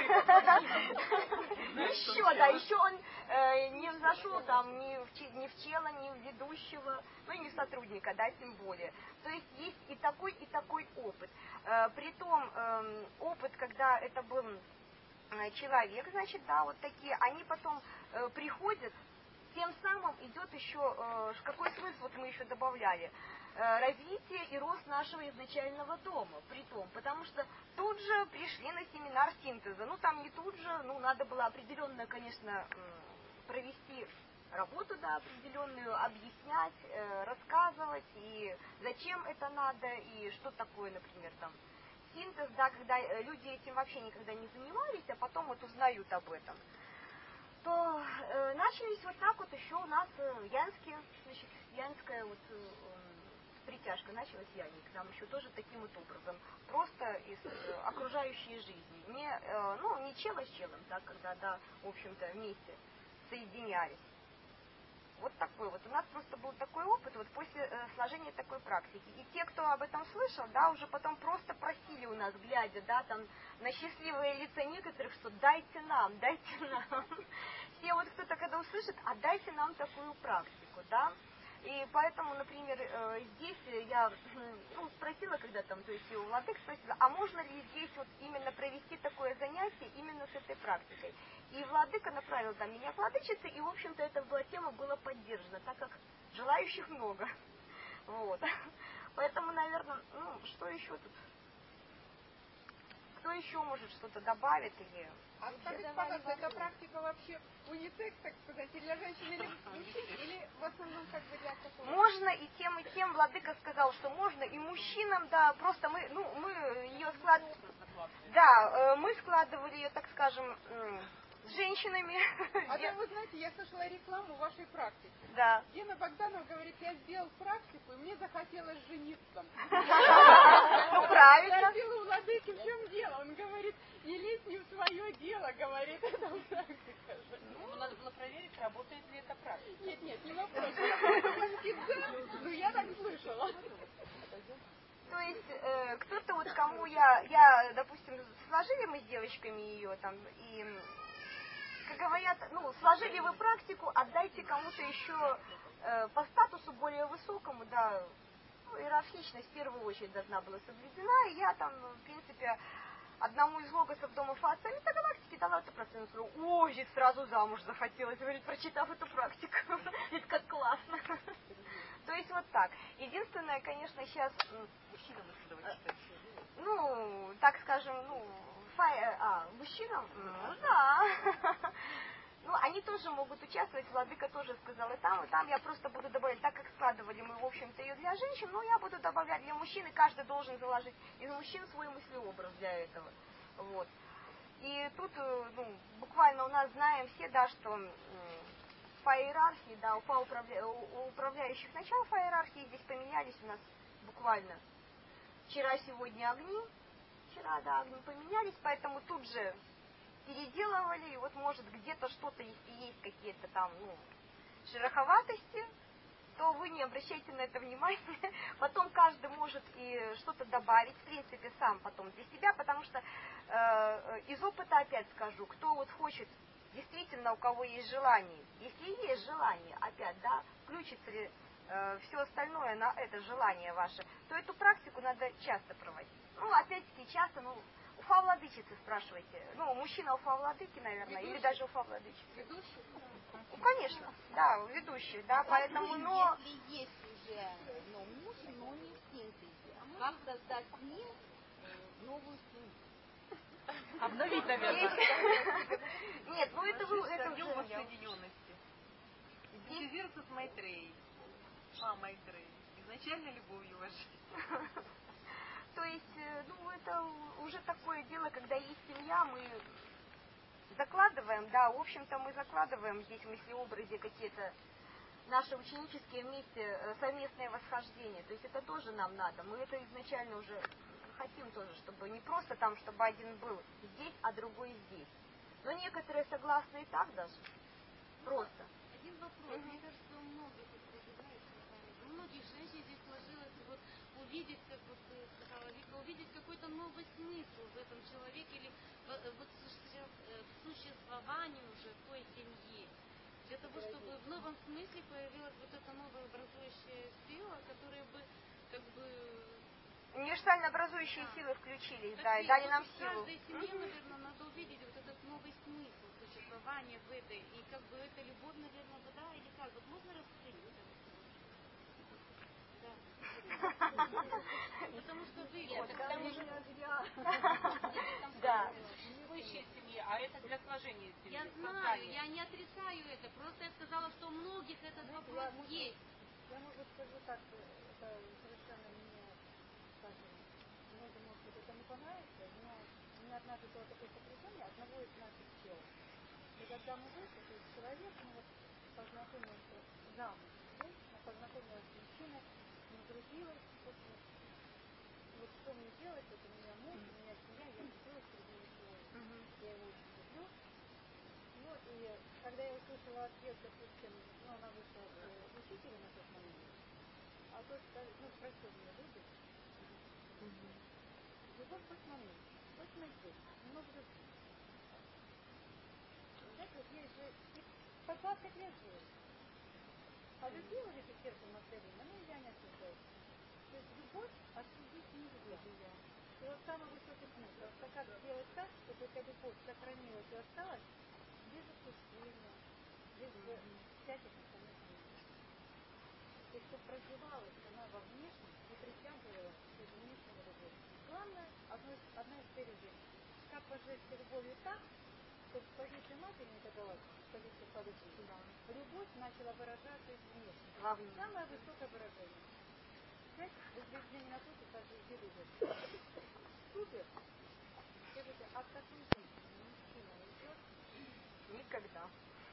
еще, да, еще он э, не взошел там ни в, ни в чела, ни в ведущего, ну и не в сотрудника, да, тем более. То есть есть и такой, и такой опыт. Э, притом э, опыт, когда это был э, человек, значит, да, вот такие, они потом э, приходят, тем самым идет еще, э, какой смысл вот мы еще добавляли, развитие и рост нашего изначального дома, притом, потому что тут же пришли на семинар синтеза, ну там не тут же, ну надо было определенно, конечно, провести работу, да, определенную, объяснять, рассказывать, и зачем это надо, и что такое, например, там, синтез, да, когда люди этим вообще никогда не занимались, а потом вот узнают об этом, то э, начались вот так вот еще у нас э, янские, значит, янская вот э, притяжка началась яник, там еще тоже таким вот образом, просто из э, окружающей жизни, не, э, ну, не чела с челом, да, когда, да, в общем-то, вместе соединялись. Вот такой вот. У нас просто был такой опыт вот после э, сложения такой практики. И те, кто об этом слышал, да, уже потом просто просили у нас, глядя, да, там, на счастливые лица некоторых, что дайте нам, дайте нам. Все вот кто-то когда услышит, а дайте нам такую практику, да. И поэтому, например, э, здесь я ну, спросила, когда там, то есть у владык спросила, а можно ли здесь вот именно провести такое занятие именно с этой практикой. И владыка направил там меня к владычице, и, в общем-то, эта была тема была поддержана, так как желающих много. Вот. Поэтому, наверное, ну, что еще тут? Кто еще может что-то добавить или... А скажите, пожалуйста, эта практика вообще унисекс, так сказать, и для женщин или мужчин, или в основном как бы для какого? Можно и тем, и тем. Владыка сказал, что можно и мужчинам, да, просто мы, ну, мы ее складывали, да, мы складывали ее, так скажем, с женщинами. А то, вы знаете, я слышала рекламу вашей практики. Да. Гена Богданов говорит, я сделал практику, и мне захотелось жениться. Ну, правильно. Я спросила у владыки, в чем дело? Он говорит, не лезь не в свое дело, говорит, это практика. Ему надо было проверить, работает ли эта практика. Нет, нет, не вопрос. Ну, я так слышала. То есть э, кто-то вот кому я, я, допустим, сложили мы с девочками ее там, и, как говорят, ну, сложили вы практику, отдайте кому-то еще э, по статусу более высокому, да, ну, иерархически. логичность в первую очередь должна была соблюдена, и я там, в принципе, одному из логосов дома Фаца метагалактики дала эту процент. Ой, и сразу замуж захотелось, говорит, прочитав эту практику. Это как классно. То есть вот так. Единственное, конечно, сейчас... Мужчинам исследовать читать. Ну, так скажем, ну, фай... а, мужчинам? Ну, да. Ну, они тоже могут участвовать, Владыка тоже сказал, и там, и там я просто буду добавлять, так как складывали мы, в общем-то, ее для женщин, но я буду добавлять для мужчин, и каждый должен заложить из мужчин свой мыслеобраз для этого. Вот. И тут, ну, буквально у нас знаем все, да, что по иерархии, да, по управля... у управляющих начал по иерархии здесь поменялись у нас буквально вчера, сегодня огни, вчера, да, огни поменялись, поэтому тут же переделывали, и вот может где-то что-то, если есть какие-то там, ну, шероховатости, то вы не обращайте на это внимания. Потом каждый может и что-то добавить, в принципе, сам потом для себя, потому что э, из опыта опять скажу, кто вот хочет, действительно, у кого есть желание, если есть желание, опять, да, включится ли э, все остальное на это желание ваше, то эту практику надо часто проводить. Ну, опять-таки, часто, ну, Уфа владычицы спрашивайте. Ну, мужчина Уфа владыки, наверное, ведущий? Или даже Уфа владычицы. Ведущий? Ну, конечно, да, ведущий, да, поэтому, но... Если есть уже, ну, муж, но не в синтезе, как создать с ним новую семью? Обновить, наверное. Нет, ну это вы, это уже... Соединенности. Синтезируется с Майтреей. А, Майтреей. Изначально любовью вашей. То есть, ну, это уже такое дело, когда есть семья, мы закладываем, да, в общем-то, мы закладываем здесь в мыслеобразе какие-то наши ученические вместе совместные восхождения. То есть это тоже нам надо. Мы это изначально уже хотим тоже, чтобы не просто там, чтобы один был здесь, а другой здесь. Но некоторые согласны и так даже. Просто. Один вопрос. Мне кажется, у многих, у многих женщин здесь сложилось вот увидеть, как вот ты сказала, Вика, увидеть какой-то новый смысл в этом человеке или вот в существовании уже той семьи. Для того, чтобы в новом смысле появилась вот эта новая образующая сила, которая бы как бы... Универсально образующие да. силы включились, так да, и и дали вот нам в силу. В каждой семье, наверное, надо увидеть вот этот новый смысл существования в этой, и как бы эта любовь, наверное, да, или как, вот можно раскрыть это? Потому что вы вот, когда уже да. Высшая семья, а это для сложения семьи. Я знаю, я не отрицаю это, просто я сказала, что у многих этот вопрос есть. Я, может, скажу так, это совершенно не, скажем, многим, может быть, это не понравится, но у меня однажды было такое сопряжение одного из наших тел. И когда мы вышли, то есть человек, ну вот, познакомился замуж, женщина познакомилась с мужчиной, не влюбилась, в общем, вот что мне делать, это у меня муж, у меня семья, я влюбилась в другого человека. Я его очень люблю. Ну и когда я услышала ответ, допустим, ну она вышла к учителю на тот момент, а тот ну, спросил меня, любишь? Любовь хоть момент, хоть на здесь, немного любви. Знаете, вот есть же по двадцать лет живет. А любила ли ты сердцем Магдалина? Ну, я не осуждаю. То есть любовь осудить нельзя. И вот самый высокий смысл. Это как сделать так, чтобы эта любовь сохранилась и осталась без опущения, без всяких остальных моментов. То есть, чтобы развивалась она во внешнем и притягивала из внешнего любовь. Главное, одно из, одна из целей женщины. Как вожжется любовью так, чтобы с позиции матери метагалактики, с позиции полюбви, да. Любовь начала выражаться из внешнего. Самое высокое выражение. Знаете, возбуждение на то, что каждый где любит. Супер. Скажите, а в такой женщине мужчина уйдет? Никогда.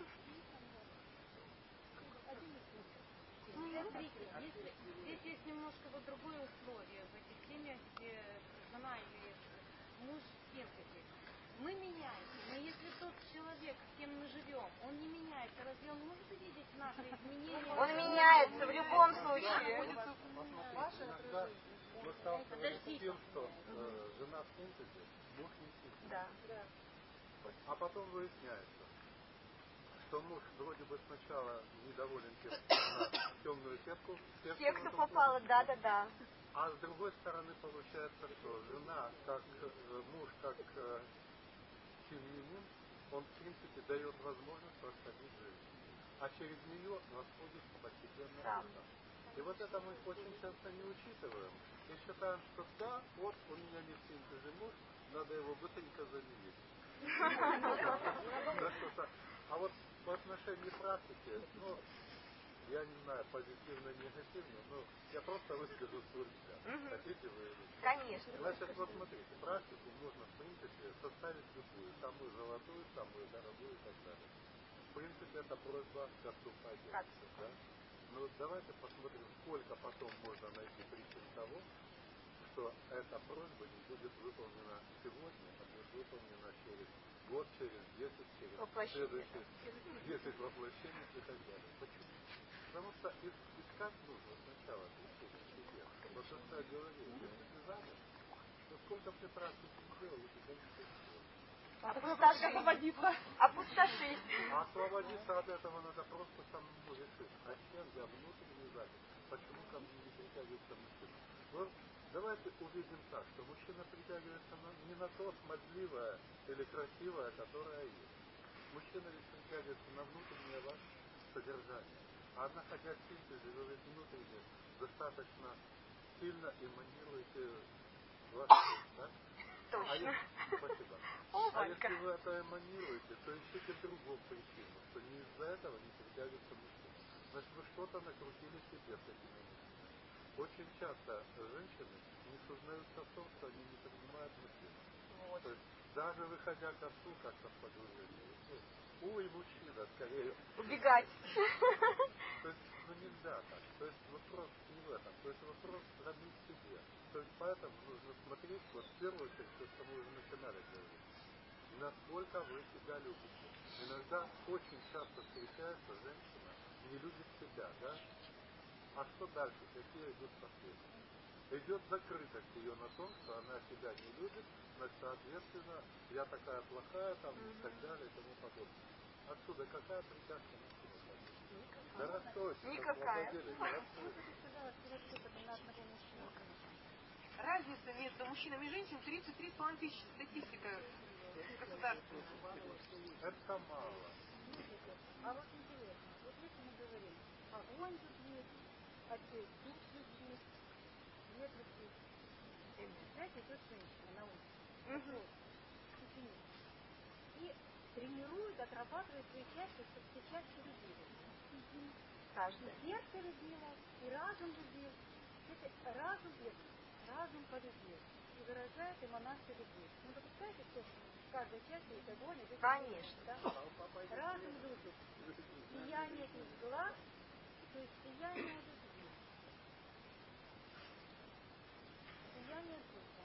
Один из случаев. Ну, смотрите, если, здесь есть немножко вот другое условие в этих семьях, где жена или муж в синтезе. Мы меняемся, но если тот человек, с кем мы живем, он не меняется, разве он может увидеть наши изменения? Он меняется в любом случае. Иногда мы сталкиваемся с тем, что э, жена в синтезе, муж не в синтезе. Да. А потом выясняется, что муж вроде бы сначала недоволен тем, что на темную сетку. Секту попала, да-да-да. А с другой стороны получается, что жена, как э, муж, как э, семьянин, он в принципе дает возможность расходить жизнь. А через нее расходится постепенно Да. это. И вот это мы очень часто не учитываем. И считаем, что да, вот у меня не в синтезе муж, надо его быстренько заменить. А вот по отношению практики, ну, я не знаю, позитивно, негативно, но я просто выскажу свой взгляд. Хотите вы? Конечно. Значит, вот смотрите, практику можно, в принципе, составить любую, самую золотую, самую дорогую и так далее. В принципе, это просьба к отцу поддержки, да? Но вот давайте посмотрим, сколько потом можно найти причин того, что эта просьба не будет выполнена сегодня, а будет выполнена через год, через десять, через следующие десять воплощений и так далее. Почему? Потому что искать нужно сначала причину в себе. Вот то, что я говорил, если ты занят, то сколько ты практики сделал, у тебя ничего не делал. Опустошить. Опустошить. А освободиться от этого надо просто самому решить. А чем я внутренний занят? Почему ко мне не притягивается мужчина? Вот давайте увидим так, что мужчина притягивается на, не на то смазливое или красивое, которое есть. Мужчина ведь притягивается на внутреннее ваше содержание. А находясь в синтезе, вы ведь внутренне достаточно сильно эманируете ваше, да? Точно. А если, спасибо. О, а если вы это эманируете, то ищите другую причину, что не из-за этого не притягивается мужчина. Значит, вы что-то накрутили себе с этими мыслями. Очень часто женщины не сознаются в том, что они не принимают мужчин. Вот. То есть даже выходя к отцу как-то в погружение, ой, мужчина, скорее. Убегать. То есть, ну нельзя так. То есть вопрос не в этом. То есть вопрос самим себе. То есть поэтому нужно смотреть, вот в первую очередь, то, что мы уже начинали говорить, насколько вы себя любите. Иногда очень часто встречается женщина, не любит себя, да? А что дальше? Какие идут последствия? Идет закрытость ее на том, что она себя не любит, значит, соответственно, я такая плохая, там, и так далее, и тому подобное. Отсюда какая притяжка мужчины? Да расстройство. Никакая. Разница между мужчинами и женщинами тридцать три с половиной тысячи. Статистика государственная. Это мало. А вот интересно, вот если мы говорим, огонь любви, отец дух любви, нет любви. Знаете, идет женщина на улице, и тренирует, отрабатывает свои части, чтобы все части любили. Каждый. И сердце любило, и разум любил. Это разум, разум полюбил. И выражает эманацию любви. Ну, допускаете, что в каждой части есть огонь, и здесь конечно. Да? Разум любит. Сияние из глаз, то есть сияние любви. Сияние духа.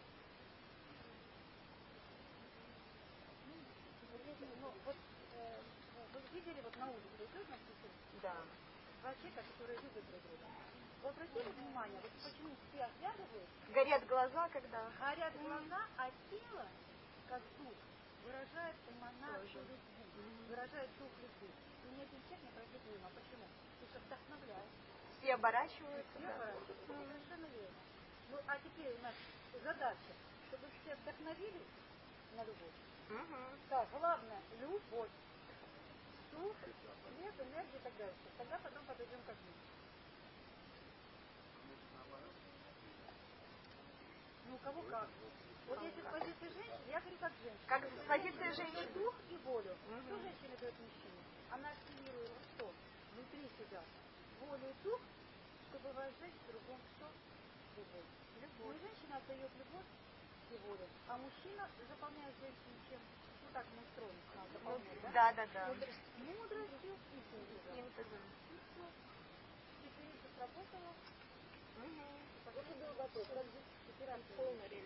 Ну, вот э, вы видели вот на улице, идет на всю. Да. Два человека, которые любят друг друга. Вы обратили внимание, вот почему все оглядывают? Горят глаза, когда... Горят глаза, а тело, как дух, выражает эманацию любви, выражает дух любви. И ни один человек не пройдет мимо. Почему? Потому что вдохновляет. Все оборачиваются. Все оборачиваются. Совершенно верно. Ну, а теперь у нас задача, чтобы все вдохновились на любовь. Угу. Так, главное, любовь. Дух, свет, энергия и так дальше. Тогда потом подойдем к огню. Ну, у кого как. Вот если с позиции женщины, я говорю как женщина. Как с позиции женщины. Дух и волю. Угу. Что женщина дает мужчине? Она активирует что? Внутри себя. Волю и дух, чтобы выражать в другом что? Любовь. Любовь. Ну, женщина отдает любовь и волю, а мужчина заполняет женщину чем? Ну, так мы устроены. Ну, да, да, да. Мудростью. Мудростью и синтезом. И все. Теперь это сработало. Угу. Вот и был вопрос. Как здесь полное время?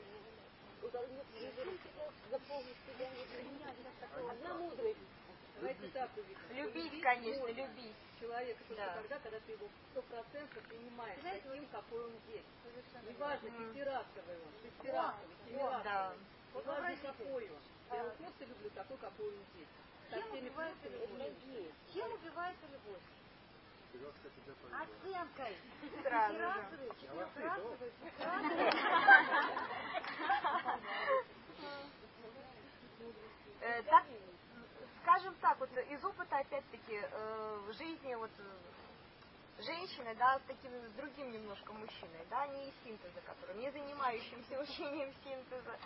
Заполнить себя. У меня сейчас такое. Одна мудрость. Давайте так увидим. Любить, конечно, любить. Человека только Да. тогда, когда ты его сто процентов принимаешь таким, какой он есть. Неважно, пятирасовый он, шестирасовый, семирасовый. Да. Неважно, какой он. Я его просто люблю такой, какой он есть. Чем убивается любовь? Чем убивается любовь? Оценкой. Сразу же. Четырехрасовый, четырехрасовый жизни вот женщины, да, с таким, с другим немножко мужчиной, да, не из синтеза, который, не занимающимся учением синтеза,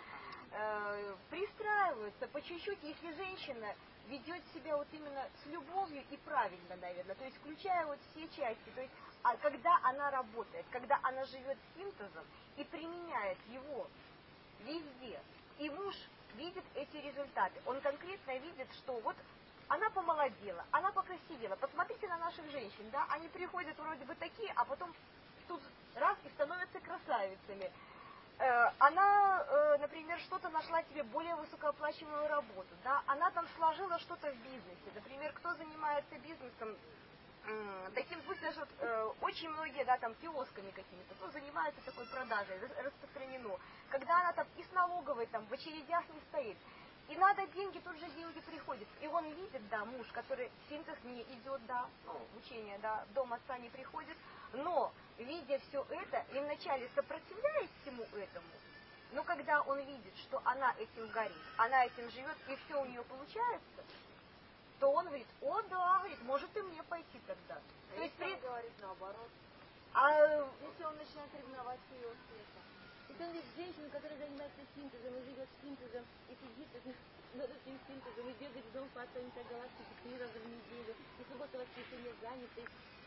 э, пристраиваются по чуть-чуть, если женщина ведет себя вот именно с любовью и правильно, наверное, то есть включая вот все части, то есть а когда она работает, когда она живет синтезом и применяет его везде, и муж видит эти результаты, он конкретно видит, что вот она помолодела, она покрасивела. Посмотрите на наших женщин, да, они приходят вроде бы такие, а потом тут раз и становятся красавицами. Э, она, э, например, что-то нашла себе более высокооплачиваемую работу, да, она там сложила что-то в бизнесе. Например, кто занимается бизнесом, э, таким смыслом, что э, очень многие, да, там, киосками какими-то, кто занимается такой продажей, распространено. Когда она там и с налоговой там в очередях не стоит, и надо деньги, тут же деньги приходят. И он видит, да, муж, который в синтез не идет, да, ну, в учение, да, в дом отца не приходит, но, видя все это, и вначале сопротивляясь всему этому, но когда он видит, что она этим горит, она этим живет, и все у нее получается, то он говорит, о, да, говорит, может и мне пойти тогда. А то есть при... он говорит наоборот. А если он начинает ревновать к ее успеху? Это ведь женщина, которая занимается синтезом и живет синтезом, и сидит над этим синтезом, и бегает в дом по оценке галактики три раза в неделю, и суббота воскресенье заняты.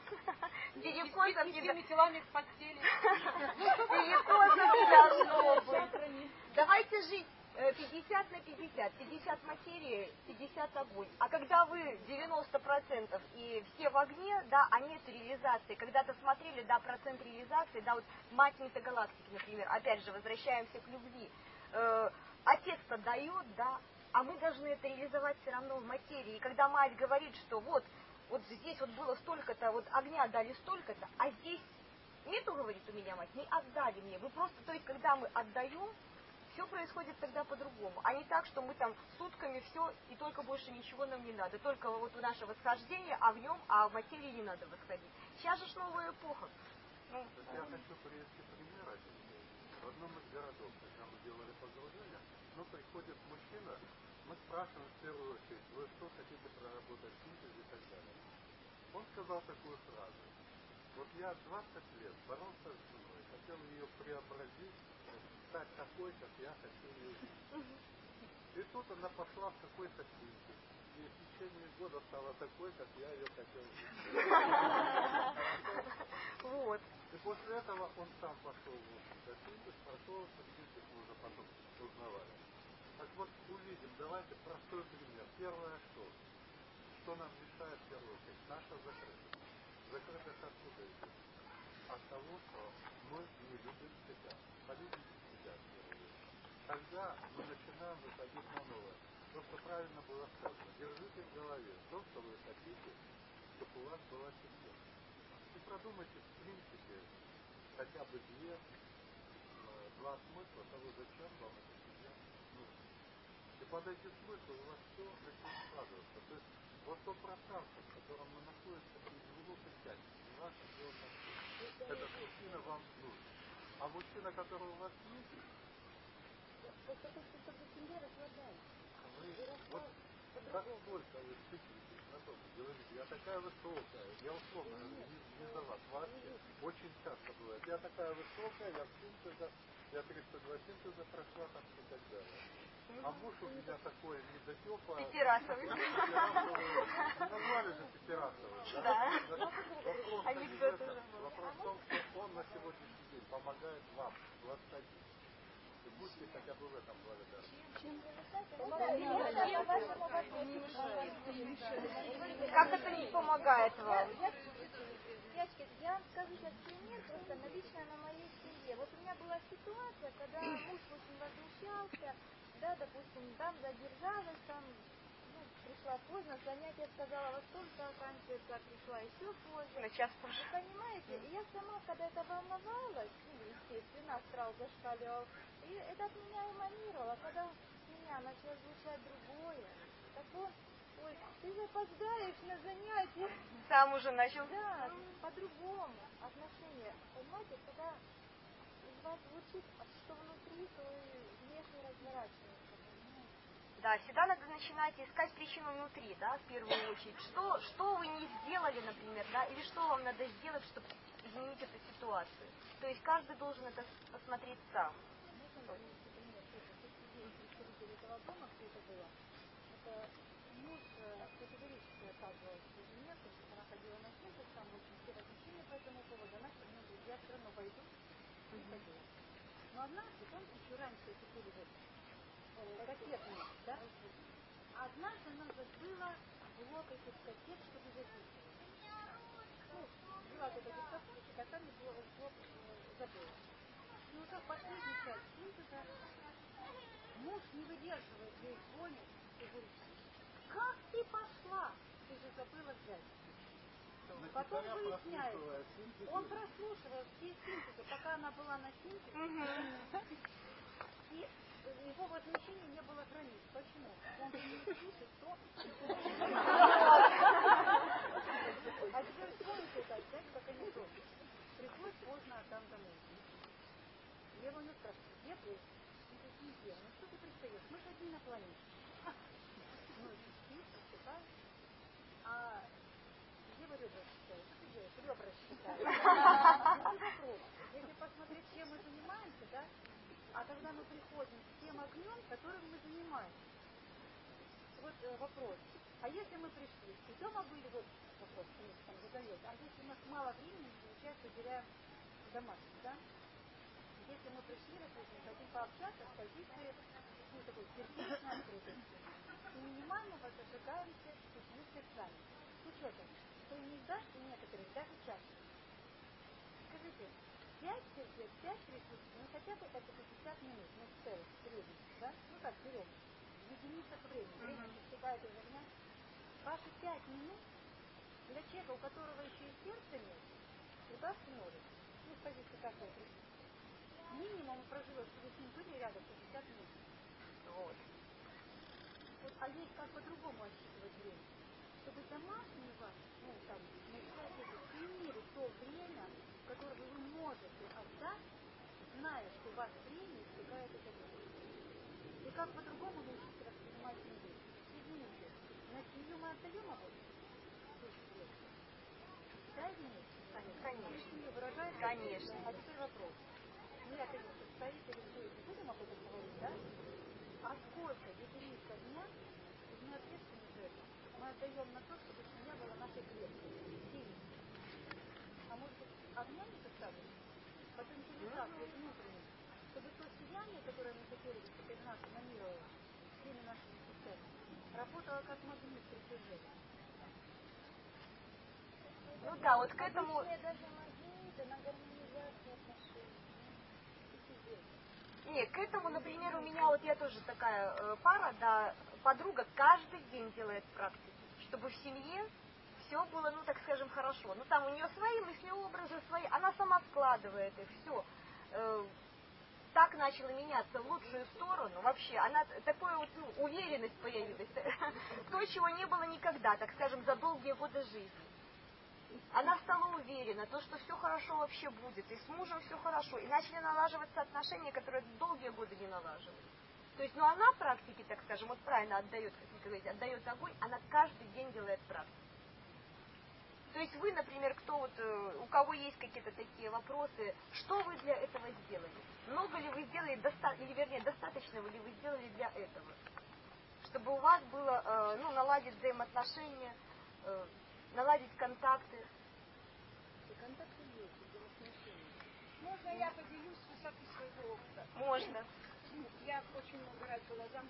Перекосов не всеми телами в постели. Перекосов не должно быть. Давайте жить пятьдесят на пятьдесят. пятьдесят материи, пятьдесят огонь. А когда вы девяносто процентов и все в огне, да, а нет реализации. Когда-то смотрели, да, процент реализации, да, вот Материца галактики, например, опять же, возвращаемся к любви. Э, отец-то дает, да, а мы должны это реализовать все равно в материи. И когда мать говорит, что вот, вот здесь вот было столько-то, вот огня дали столько-то, а здесь нету, говорит, у меня мать, не отдали мне. Вы просто, то есть, когда мы отдаем, все происходит тогда по-другому, а не так, что мы там сутками все, и только больше ничего нам не надо. Только вот у нашего восхождение огнем, а в материи не надо восходить. Сейчас же новая эпоха. Ну, я хочу привести пример один. В одном из городов, когда мы делали погружение, ну, приходит мужчина, мы спрашиваем в первую очередь, вы что хотите проработать в синтезе и так далее. Он сказал такую фразу. Вот я двадцать лет боролся с женой, хотел ее преобразить, стать такой, как я хочу ее видеть. И тут она пошла в какой-то синтез. И в течение года стала такой, как я ее хотел видеть. Вот. И после этого он сам пошел в общем-то синтез, прошел этот синтез, мы уже потом узнавали. Так вот, увидим, давайте простой пример. Первое что? Что нам мешает в первую очередь? Наша закрытость. Закрытость откуда идет? От того, что мы не любим себя. Полюбите себя в первую очередь. Когда мы начинаем выходить на новое, то, что правильно было сказано, держите в голове то, что вы хотите, чтобы у вас была семья. И продумайте, в принципе, хотя бы две, два смысла того, зачем вам эта семья нужна. И под эти смыслы у вас все начнет складываться. То есть вот то пространство, в котором мы находимся, из глубокой части, не ваше дело на этот мужчина вам нужен. А мужчина, который у вас есть, вот такой, чтобы семья расслабляется. Вот как только вы циклитесь на том, говорите, я такая высокая, я условно, не, не за вас, вообще, очень часто бывает, я такая высокая, я в синтеза, я триста два синтеза прошла там и так далее. А муж у меня такой недотепа. Петерасовый. Назвали же Петерасовый. Да. Вопрос, Анекдот уже был. Вопрос в том, что он на сегодняшний день помогает вам восходить. И будьте хотя бы в этом благодарны. Как это не помогает вам? Девочки, я вам скажу сейчас пример, просто налично на моей семье. Вот у меня была ситуация, когда муж очень возмущался, да, допустим, там задержалась, там, ну, пришла поздно, занятие сказала, во столько оканчивается, пришла еще позже. На час позже. Вы понимаете? И я сама, когда это волновалась, ну, естественно, астрал зашкаливал, и это от меня эманировало. А когда с меня начало звучать другое, так он, ой, ты же опоздаешь на занятия. Сам уже начал. Да, по-другому отношение. Понимаете, когда из вас звучит, что внутри, то и внешне разворачивается. Понимаете? Да, всегда надо начинать искать причину внутри, да, в первую очередь. Что, что вы не сделали, например, да, или что вам надо сделать, чтобы изменить эту ситуацию. То есть каждый должен это посмотреть сам. Этого дома, где это было, это муж категорически отказывался жене, то есть она ходила на снег, там очень все возмущения по этому поводу, она говорит, я все равно пойду, не ходила. Но однажды, помните, еще раньше эти были вот кассетные, да? Однажды она забыла блок этих кассет, чтобы записывать. Ну, взяла вот этот диктофончик, а там блок, блок забыла. И уже в последний час синтеза муж не выдерживает, ей звонит и говорит, как ты пошла? Ты же забыла взять. На Потом китаря выясняется, он прослушивал все синтезы, пока она была на синтезе, и его возмущения не было границ. Почему? Он же не слышит, то... А теперь вспомните это опять, как они тоже. Приходит поздно, а там домой. Я его не спрашиваю, где ты? Он говорит, нигде. Ну что ты пристаешь? Мы же одни на планете. Ну, спишь, просыпаешь. А где вы ребра считаете? Что ты делаешь? Ребра считаешь. Ну, вопрос. Если посмотреть, чем мы занимаемся, да? А когда мы приходим к тем огнем, которым мы занимаемся. Вот э, вопрос. А если мы пришли, и дома были, вот вопрос, конечно, там задает, а если у нас мало времени, получается, уделяем домашним, да? Если мы пришли, допустим, хотим пообщаться с позиции, ну, такой сердечной открытости, и минимально зажигаемся пятью свечами. С учетом, что иногда у некоторых даже чаще. Скажите, пять сердец, пять присутствий, ну хотя бы это пятьдесят минут, ну в целом, в среднем, да? Ну так, берем. В единицах времени, время истекает из огня. Ваши пять минут для человека, у которого еще и сердца нет, удастся может. Ну, с позиции каждого присутствия. Минимум проживет, чтобы с ним были рядом пятьдесят минут. Вот. Вот. А есть как по-другому отсчитывать время. Чтобы домашние ваши, ну там, ну все ответы, ценили то время, которое вы можете отдать, зная, что у вас время истекает из огня. И как по-другому научиться воспринимать семью? Извините, на семью мы отдаем обычно? Да, извините? Конечно. Выражает? Конечно. А теперь вопрос. Ну, я, конечно, представитель, не будем об этом говорить, да? А сколько единиц огня, мы ответственны за это, мы отдаем на то, чтобы семья была нашей клеткой, сильной. А может быть, огня недостаточно? Потенциализация внутренней, чтобы то сияние, которое мы хотели, теперь нас эманировало всеми нашими системами, работало как магнит притяжения. Ну да, вот к этому... Даже магниты на гармонизацию отношений. Нет, к этому, например, у меня вот я тоже такая э, пара, да, подруга каждый день делает практики, чтобы в семье все было, ну так скажем, хорошо. Ну там у нее свои мыслеобразы, свои, она сама складывает их, все. Э, так начала меняться в лучшую сторону, вообще, она такой вот, ну, уверенность появилась, то, чего не было никогда, так скажем, за долгие годы жизни. Она стала уверена, то, что все хорошо вообще будет, и с мужем все хорошо, и начали налаживаться отношения, которые долгие годы не налаживались. То есть, ну она практики, так скажем, вот правильно отдает, как вы говорите, отдает огонь, она каждый день делает практику. То есть вы, например, кто вот, у кого есть какие-то такие вопросы, что вы для этого сделали? Много ли вы сделали, доста- или вернее, достаточно ли вы сделали для этого? Чтобы у вас было, ну, наладить взаимоотношения, наладить контакты. И контакты есть, и взаимоотношения. Можно я поделюсь с высоты своего опыта? Можно. Я очень много раз была замужем.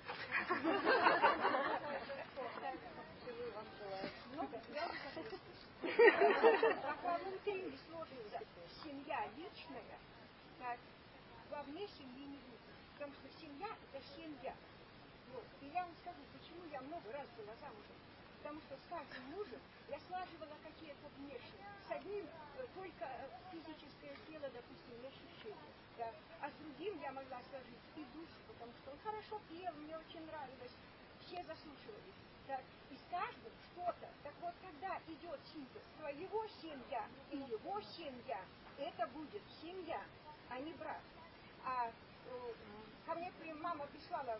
Много? Я уже пока внутри не сложится семья личная, так, вовне семьи не будет. Потому что семья – это семья. Вот. И я вам скажу, почему я много раз была замужем. Потому что с каждым мужем я слаживала какие-то внешние. С одним э, только физическое тело, допустим, и ощущения. Да. А с другим я могла сложить и душу, потому что он хорошо пел, мне очень нравилось. Все заслушивались. Да. И с каждым что-то. Так вот, когда идет синтез твоего семья и его семья, это будет семья, а не брат. А э, ко мне мама прислала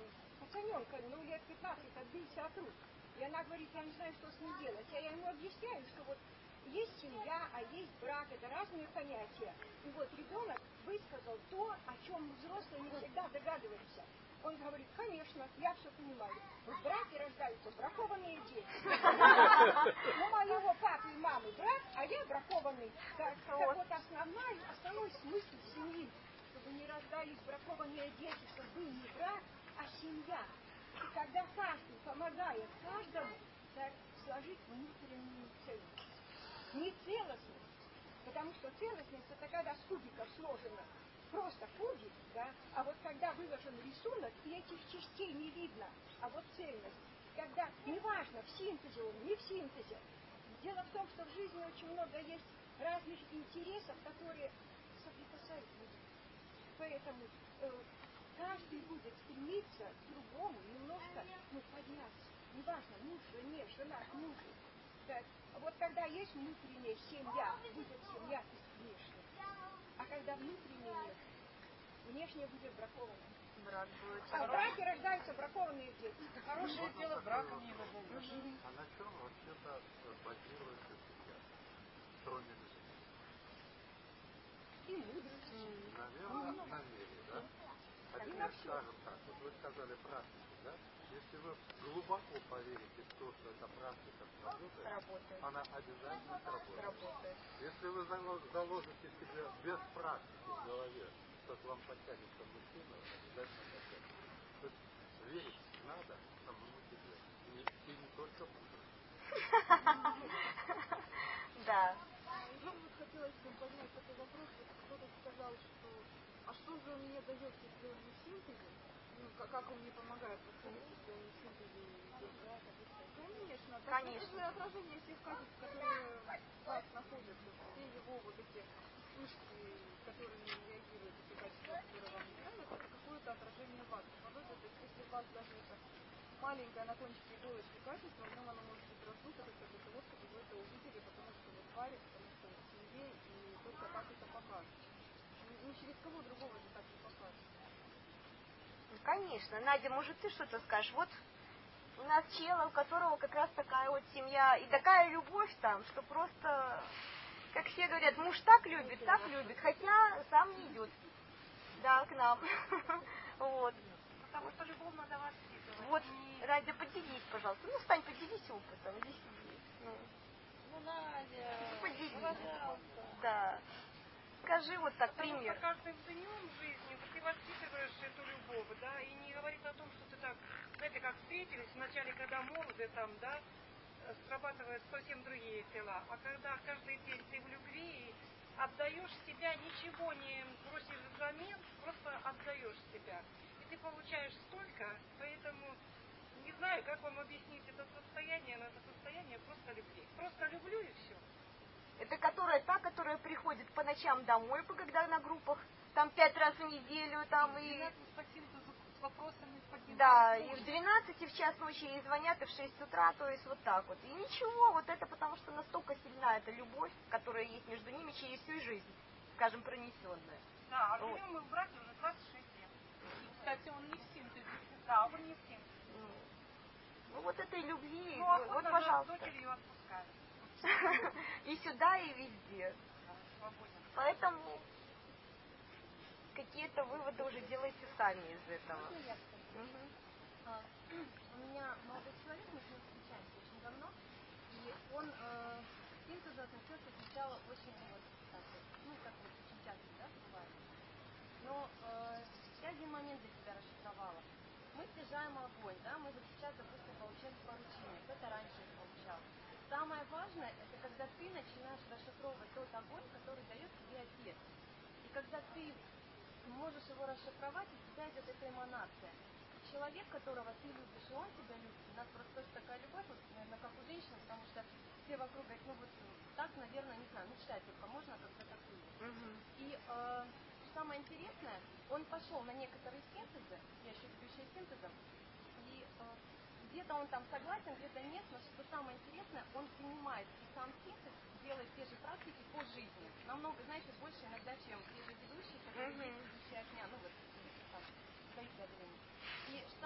пацаненка, ну лет пятнадцать, отбился от рук. И она говорит, я не знаю, что с ней делать. А я ему объясняю, что вот есть семья, а есть брак, это разные понятия. И вот ребенок высказал то, о чем мы взрослые не всегда догадываемся. Он говорит, конечно, я все понимаю. В браке рождаются бракованные дети. У моего папы и мамы брак, а я бракованный. Так, так вот основной, основной смысл семьи, чтобы не рождались бракованные дети, чтобы был не брак, а семья. И когда каждый помогает каждому, так, сложить внутреннюю целостность. Не целостность, потому что целостность это когда с кубиков сложено. Просто кубик, да, а вот когда выложен рисунок, и этих частей не видно, а вот цельность, когда, неважно, в синтезе он, не в синтезе. Дело в том, что в жизни очень много есть разных интересов, которые соприкасаются людей. Поэтому э, каждый будет стремиться к другому немножко, ну, подняться. Неважно, муж, жене, жена к мужу. Так, вот когда есть внутренняя семья, будет семья внешняя. А когда внутренней нет, внешне будет бракованно. Брак будет. А в браке рождаются бракованные дети. Хорошее дело браком не назовешь. А на чем вообще-то базируется сейчас? Кроме любви? И мудрость. Наверное, на вере, да? А теперь скажем так, вот вы сказали практику, да? Если вы глубоко поверите в то, что эта практика сработает, Работает. она обязательно сработает. Работает. Если вы заложите себе без практики в голове, что к вам потянется мужчина, он обязательно потянется. То есть верить надо самому себе. И, и не только мужу. Да. Ну, вот хотелось бы поднять такой вопрос. Кто-то сказал, что а что же он мне дает, если он не в синтезе? Ну, как, как он мне помогает подходить, если он не в синтезе? Конечно, так Конечно. это же отражение всех качеств, которые в вас находятся, все его вот эти вспышки, которыми реагируют, эти качества, которые вам не нравятся, это какое-то отражение вас. Подобно, то есть если у вас даже это маленькое на кончике иголочки качество, в нем оно может быть раздуто только для того, чтобы вы это увидели, потому что вы в паре, потому что в семье, и только так это покажет. Ни через кого другого же так не покажет. Конечно. Надя, может, ты что-то скажешь? Вот у нас чела, у которого как раз такая вот семья, и такая любовь там, что просто, как все говорят, муж так любит, так любит, хотя сам не идет, да, к нам. Вот. Потому что любовь надо воспитывать. Вот, Радя, поделись, пожалуйста. Ну, Стань, поделись опытом, здесь сидит. Ну, Ну, Надя, поделись. пожалуйста. Да. Скажи вот так, пример. Потому что каждым днем в жизни вот ты воспитываешь эту любовь, да, и не говорит о том, что ты так, знаете, как встретились, вначале, когда молоды, там, да, срабатывают совсем другие тела, а когда каждый день ты в любви отдаешь себя, ничего не бросишь взамен, просто отдаешь себя. И ты получаешь столько, поэтому не знаю, как вам объяснить это состояние, но это состояние просто любви. Просто люблю и все. Это которая та, которая приходит по ночам домой, когда на группах, там пять раз в неделю, там и... с вопросами да, и в двенадцать, и в час ночи ей звонят, и в шесть утра, то есть вот так вот. И ничего, вот это потому что настолько сильна эта любовь, которая есть между ними через всю жизнь, скажем, пронесенная. Да, а вот. живем мы в браке уже двадцать шесть лет. И, кстати, он не в синтезе. Да, он не в синтезе. Ну, ну вот этой любви, ну, вот, вот пожалуйста. Дочери ее отпускают. И сюда, и везде. Поэтому какие-то выводы уже делайте сами из этого. Угу. А, у меня молодой человек, мы с ним встречаемся очень давно, и он э, к синтезу относился сначала очень вот так вот, ну как вот очень часто, да, бывает. Но э, я один момент для себя расшифровала. Мы снижаем огонь, да, мы вот сейчас, допустим, получаем поручение, кто-то раньше их получал. Самое важное, это когда ты начинаешь расшифровывать тот огонь, который дает тебе отец. И когда ты можешь его расшифровать, и тебя идет эта эманация. Человек, которого ты любишь, и он тебя любит. У нас просто тоже такая любовь, вот, наверное, как у женщин, потому что все вокруг говорят, ну вот так, наверное, не знаю, мечтать только можно, когда так любят. Угу. И э, самое интересное, он пошел на некоторые синтезы, я еще люблю еще синтезом, и э, где-то он там согласен, где-то нет, но что самое интересное, он принимает и сам синтез, делает те же практики по жизни. Намного, знаете, больше иногда, чем те же ведущие, которые есть ведущие огня, ну вот, так, свои исследования. И что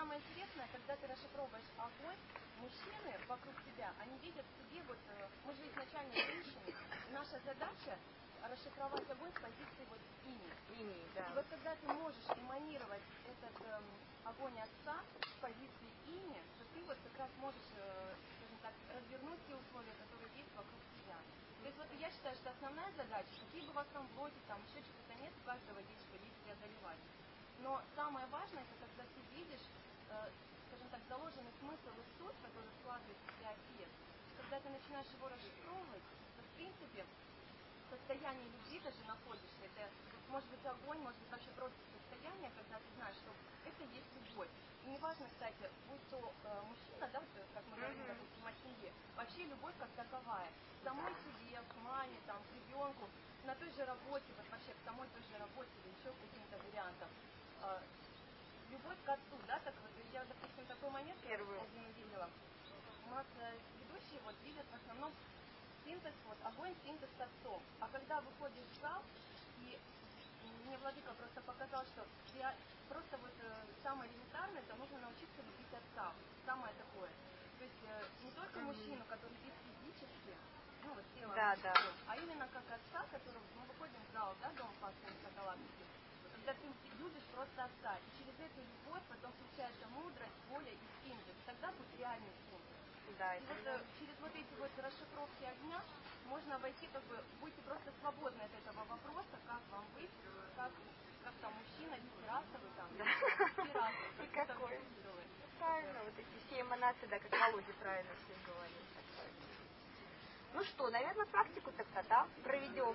самое интересное, когда ты расшифровываешь огонь, мужчины вокруг тебя, они видят в себе, вот, э, мы же изначально женщины, наша задача расшифровать огонь с позиции вот ини. Ини, да. И вот когда ты можешь эманировать этот эм, огонь отца с позиции ини, то ты вот как раз можешь, э, скажем так, развернуть те условия, которые есть вокруг тебя. То есть вот я считаю, что основная задача, какие бы у вас там блоки, там еще что-то нет, у каждого есть, что есть преодолевать. Но самое важное, это когда ты видишь, э, скажем так, заложенный смысл и суть, который вкладывает в тебя отец. Когда ты начинаешь его расшифровывать, то в принципе состояние любви даже находишься. Это может быть огонь, может быть вообще просто состояние, когда ты знаешь, что это есть любовь. И неважно, кстати, будь то э, мужчина, да, вот, как мы говорим, допустим, о семье, вообще любовь как таковая. К самой себе, к маме, там, к ребенку, на той же работе, вот вообще к самой той же работе или еще к каким-то вариантам. Э, любовь к отцу, да, так вот, я, допустим, такой момент первый один увидела. У нас э, ведущие вот видят в основном синтез, вот, огонь, синтез с отцом. А когда выходишь в зал, и мне владыка просто показал, что я просто вот э, самое элементарное, это нужно научиться любить отца. Самое такое. То есть э, не только mm-hmm. мужчину, который здесь физически, ну вот телом, да, да. а именно как отца, которого мы выходим в зал, да, дом Фастинга галактики, когда ты любишь просто отца, и через эту любовь потом включается мудрость, воля и синтез. Тогда будет реальный синтез. Да, и вот э, через вот эти вот расшифровки огня можно войти, как бы, будете просто свободны от этого вопроса, как вам быть, как, как там мужчина, десятирасовый там, да. десятирасовый, как это будет. Правильно, вот эти все эманации, да, как Володя правильно все говорит. Ну что, наверное, практику тогда, да, проведем.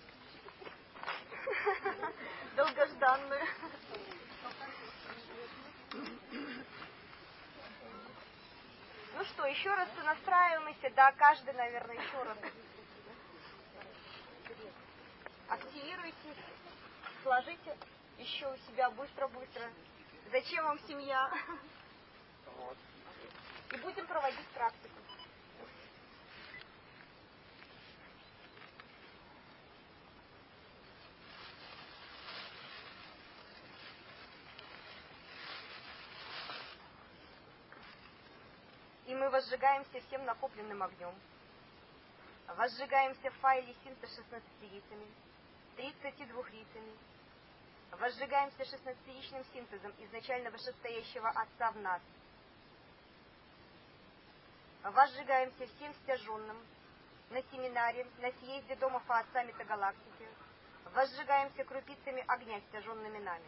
Долгожданную. Ну что, еще раз сонастраиваемся, да, каждый, наверное, еще раз активируйтесь, сложите еще у себя быстро-быстро. Зачем вам семья? Вот. И будем проводить практику. И мы возжигаемся всем накопленным огнем. Возжигаемся в файле синтез шестнадцати лицами, тридцати двух лицами. Возжигаемся шестнадцатиличным синтезом изначально вышестоящего Отца в нас. Возжигаемся всем стяженным на семинаре, на съезде Дома Отца Метагалактики. Возжигаемся крупицами огня, стяженными нами.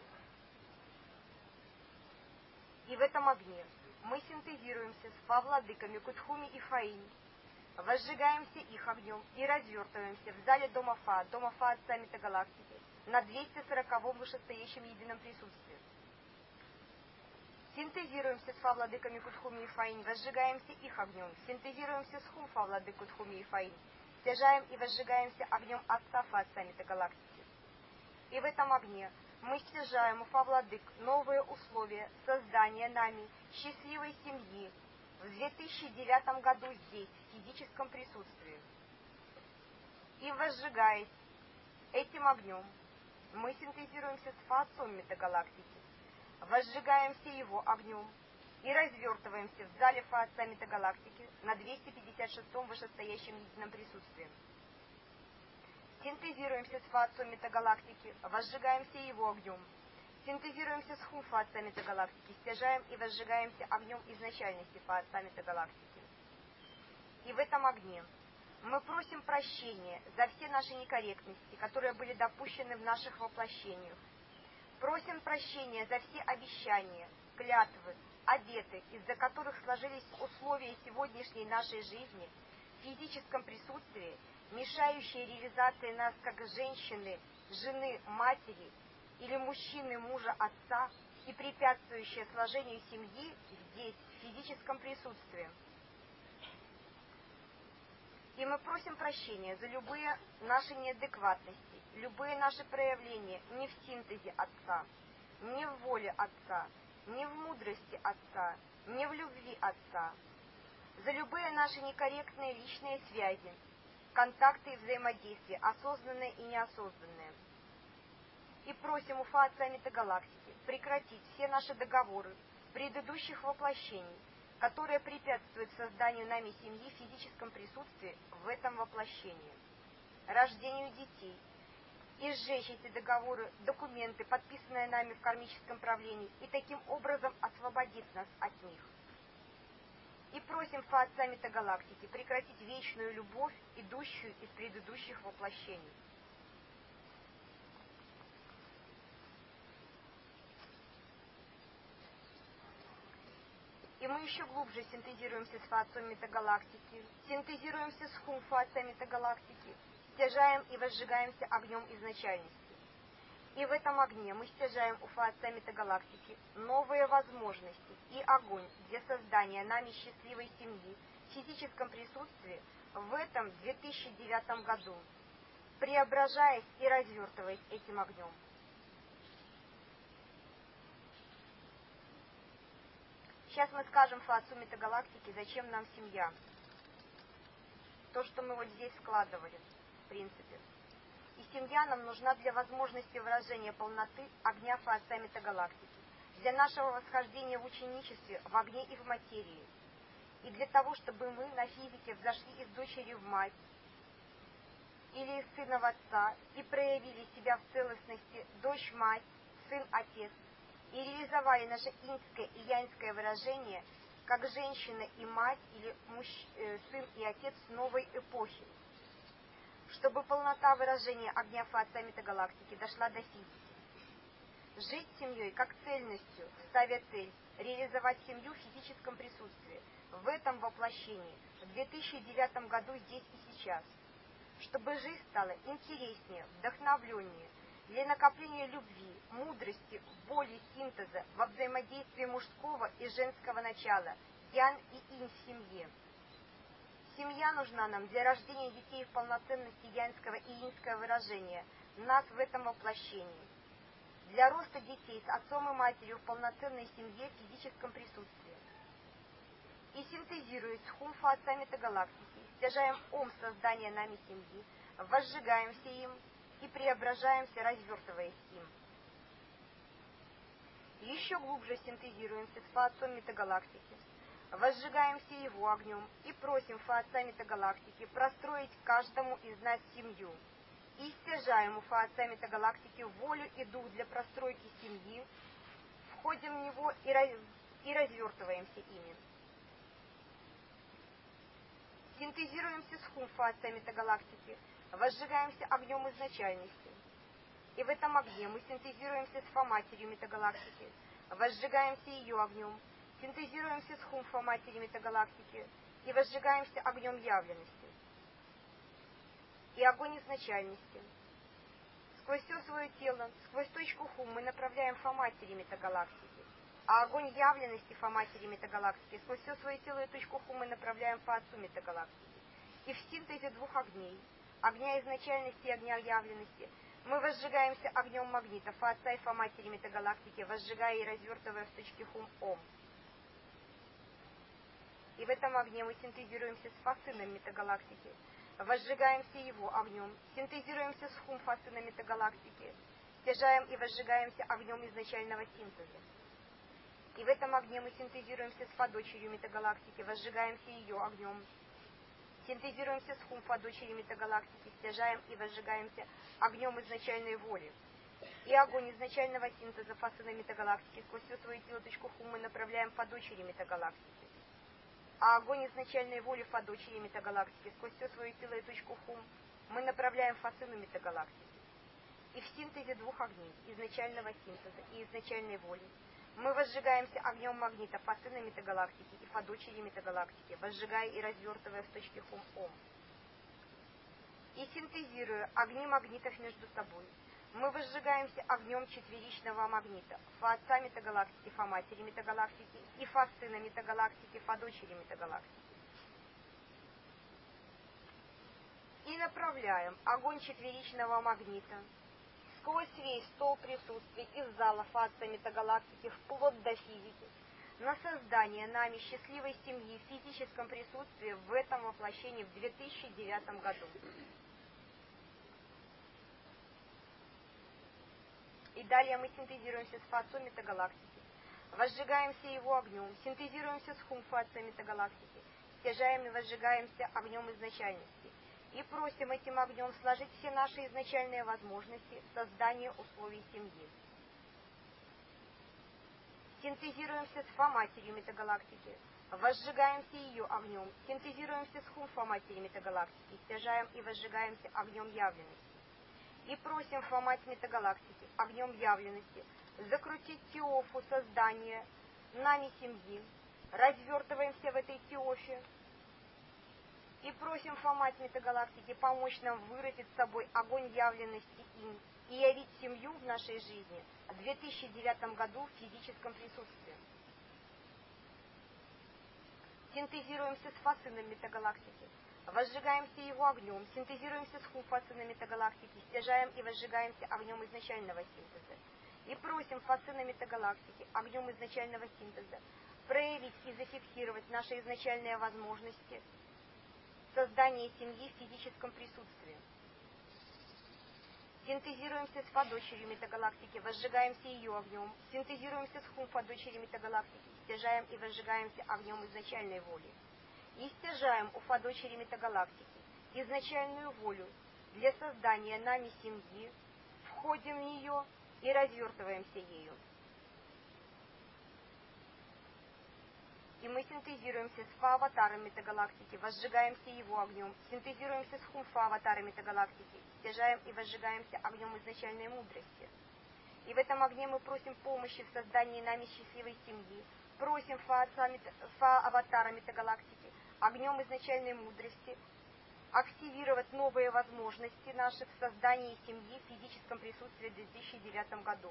И в этом огне мы синтезируемся с фа-владыками Кутхуми и Фаинь, возжигаемся их огнем и развертываемся в зале Дома Фа, Дома Фа Отца Метагалактики, на двести сороковом вышестоящем едином присутствии. Синтезируемся с фа-владыками Кутхуми и Фаинь, возжигаемся их огнем, синтезируемся с хум-фа-владык Кутхуми и Фаинь, стяжаем и возжигаемся огнем Отца Фа Отца Метагалактики. И в этом огне мы стяжаем у фа-владык новые условия создания нами счастливой семьи в две тысячи девятом году здесь, в физическом присутствии. И возжигаясь этим огнем, мы синтезируемся с Фа-Отцом Метагалактики, возжигаемся его огнем и развертываемся в зале Фа-Отца Метагалактики на двести пятьдесят шестом вышестоящем едином присутствии. Синтезируемся с Фа-Отцом Метагалактики, возжигаемся его огнем. Синтезируемся с Хум-Фа Отца Метагалактики, стяжаем и возжигаемся огнем изначальности Фа-Отца Метагалактики. И в этом огне мы просим прощения за все наши некорректности, которые были допущены в наших воплощениях. Просим прощения за все обещания, клятвы, обеты, из-за которых сложились условия сегодняшней нашей жизни в физическом присутствии, мешающие реализации нас как женщины, жены, матери или мужчины, мужа, отца и препятствующие сложению семьи здесь, в физическом присутствии. И мы просим прощения за любые наши неадекватности, любые наши проявления не в синтезе Отца, не в воле Отца, не в мудрости Отца, не в любви Отца, за любые наши некорректные личные связи, контакты и взаимодействия, осознанные и неосознанные. И просим у Фа Отца Метагалактики прекратить все наши договоры, предыдущих воплощений, которые препятствуют созданию нами семьи в физическом присутствии в этом воплощении, рождению детей, и сжечь эти договоры, документы, подписанные нами в кармическом правлении, и таким образом освободить нас от них. И просим Фаотца Метагалактики прекратить вечную любовь, идущую из предыдущих воплощений. И мы еще глубже синтезируемся с Фаотцом Метагалактики, синтезируемся с Хум Фаотца Метагалактики, стяжаем и возжигаемся огнем изначальности. И в этом огне мы стяжаем у Фаотца Метагалактики новые возможности и огонь для создания нами счастливой семьи в физическом присутствии в этом две тысячи девятом году, преображаясь и развертываясь этим огнем. Сейчас мы скажем Фаотцу Метагалактики, зачем нам семья. То, что мы вот здесь складывали, в принципе. И семья нам нужна для возможности выражения полноты огня Фаотца Метагалактики, для нашего восхождения в ученичестве, в огне и в материи, и для того, чтобы мы на физике взошли из дочери в мать, или из сына в отца, и проявили себя в целостности дочь-мать, сын-отец, и реализовали наше иньское и яньское выражение как женщина и мать, или муж, э, сын и отец новой эпохи, чтобы полнота выражения огня Фаотца Метагалактики дошла до физики. Жить семьей как цельностью, ставя цель реализовать семью в физическом присутствии, в этом воплощении, в две тысячи девятом году здесь и сейчас, чтобы жизнь стала интереснее, вдохновленнее, для накопления любви, мудрости, воли, синтеза во взаимодействии мужского и женского начала, ян и инь в семье. Семья нужна нам для рождения детей в полноценности янского и иньского выражения, нас в этом воплощении, для роста детей с отцом и матерью в полноценной семье в физическом присутствии. И синтезируясь с Хум Фаотца Метагалактики, стяжаем ом создания нами семьи, возжигаемся им и преображаемся, развертываясь им. Еще глубже синтезируемся с Фаотцом Метагалактики, возжигаемся его огнем и просим Фаотца Метагалактики простроить каждому из нас семью. И стяжаем у Фаотца Метагалактики волю и дух для простройки семьи, входим в него и, раз... и развертываемся ими. Синтезируемся с Хум Фаотца Метагалактики, возжигаемся огнем изначальности. И в этом огне мы синтезируемся с Фа-матерью Метагалактики, возжигаемся ее огнем, синтезируемся с Хумфа матери Метагалактики и возжигаемся огнем явленности. И огонь изначальности. Сквозь все свое тело, сквозь точку Хум мы направляем Фа матери Метагалактики, а огонь явленности Фа матери Метагалактики сквозь все свое тело и точку Хум мы направляем Фаотцу Метагалактики. И в синтезе двух огней, огня изначальности и огня явленности, мы возжигаемся огнем магнита Фаотца и Фа матери Метагалактики, возжигая и развертывая в точке Хум Ом. И в этом огне мы синтезируемся с Фа-сыном Метагалактики, возжигаемся его огнем, синтезируемся с Хум Фа-сыном Метагалактики, стяжаем и возжигаемся огнем изначального синтеза. И в этом огне мы синтезируемся с Фа-дочерью Метагалактики, возжигаемся ее огнем, синтезируемся с Хум Фа-дочерью Метагалактики, стяжаем и возжигаемся огнем изначальной воли. И огонь изначального синтеза Фа-сына Метагалактики сквозь все свое тело точку Хум мы направляем Фа-дочери Метагалактики. А огонь изначальной воли Фа-дочери Метагалактики сквозь все свое тело и точку Хум мы направляем Фа-сыну Метагалактики. И в синтезе двух огней, изначального синтеза и изначальной воли, мы возжигаемся огнем магнита Фа-сына Метагалактики и Фа-дочери Метагалактики, возжигая и развертывая в точке Хум Ом. И синтезируя огни магнитов между собой, мы возжигаемся огнем четверичного магнита Фа-отца Метагалактики, Фа-матери Метагалактики и Фа-сына Метагалактики, Фа-дочери Метагалактики. И направляем огонь четверичного магнита сквозь весь стол присутствия из зала Фа-отца Метагалактики вплоть до физики на создание нами счастливой семьи в физическом присутствии в этом воплощении в две тысячи девятом году. И далее мы синтезируемся с Фа-отцом Метагалактики, возжигаемся его огнем, синтезируемся с хумфа отца метагалактики, стяжаем и возжигаемся огнем изначальности. И просим этим огнем сложить все наши изначальные возможности создания условий семьи. Синтезируемся с Фа-матерью метагалактики, возжигаемся ее огнем, синтезируемся с Хумфа-матерью метагалактики, стяжаем и возжигаемся огнем явленности. И просим Фа-мать метагалактики огнем явленности закрутить теофу создания нами семьи, развертываемся в этой теофе, и просим Фа-мать метагалактики помочь нам выразить с собой огонь явленности им и явить семью в нашей жизни в две тысячи девятом году в физическом присутствии. Синтезируемся с Фа-сыном метагалактики, возжигаемся его огнем, синтезируемся с Хум-Фа-сыном метагалактики, стяжаем и возжигаемся огнем изначального синтеза. И просим Фа-сына метагалактики огнем изначального синтеза проявить и зафиксировать наши изначальные возможности создания семьи в физическом присутствии. Синтезируемся с Фа-дочерью метагалактики, возжигаемся ее огнем, синтезируемся с Хум-Фа-дочерью метагалактики, стяжаем и возжигаемся огнем изначальной воли. И стяжаем у Фа-дочери метагалактики изначальную волю для создания нами семьи, входим в нее и развертываемся ею. И мы синтезируемся с Фа-аватаром метагалактики, возжигаемся его огнем, синтезируемся с Хум-Фа-аватаром метагалактики, стяжаем и возжигаемся огнем изначальной мудрости. И в этом огне мы просим помощи в создании нами счастливой семьи, просим Фа-аватара метагалактики огнем изначальной мудрости активировать новые возможности наши в создании семьи в физическом присутствии в две тысячи девятом году.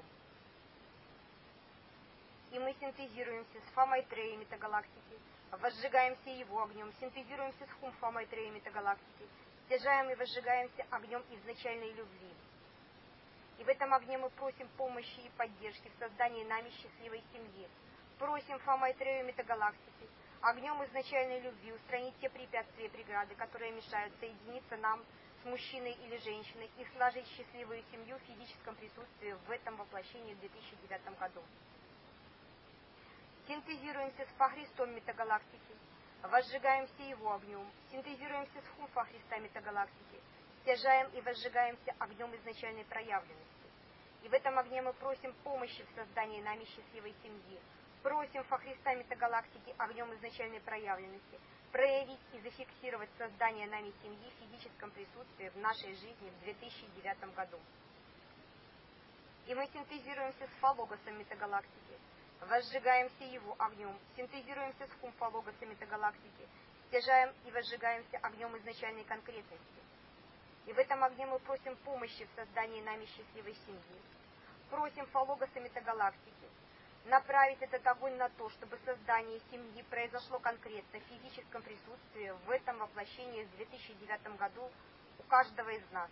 И мы синтезируемся с Фа-Майтреей метагалактики, возжигаемся его огнем, синтезируемся с Хум-Фа-Майтреей метагалактики, стяжаем и возжигаемся огнем изначальной любви. И в этом огне мы просим помощи и поддержки в создании нами счастливой семьи. Просим Фа-Майтрею метагалактики огнем изначальной любви устранить те препятствия и преграды, которые мешают соединиться нам с мужчиной или женщиной и сложить счастливую семью в физическом присутствии в этом воплощении в две тысячи девятом году. Синтезируемся с Фа-Христом метагалактики, возжигаемся его огнем, синтезируемся с Хум-Фа-Христа метагалактики, стяжаем и возжигаемся огнем изначальной проявленности. И в этом огне мы просим помощи в создании нами счастливой семьи, просим Фа-Христа метагалактики огнем изначальной проявленности проявить и зафиксировать создание нами семьи в физическом присутствии в нашей жизни в две тысячи девятом году. И мы синтезируемся с Фа-Логосом метагалактики, возжигаемся его огнем, синтезируемся с Хум-Фа-Логосом метагалактики, стяжаем и возжигаемся огнем изначальной конкретности. И в этом огне мы просим помощи в создании нами счастливой семьи. Просим Фа-Логоса метагалактики направить этот огонь на то, чтобы создание семьи произошло конкретно в физическом присутствии в этом воплощении в две тысячи девятом году у каждого из нас.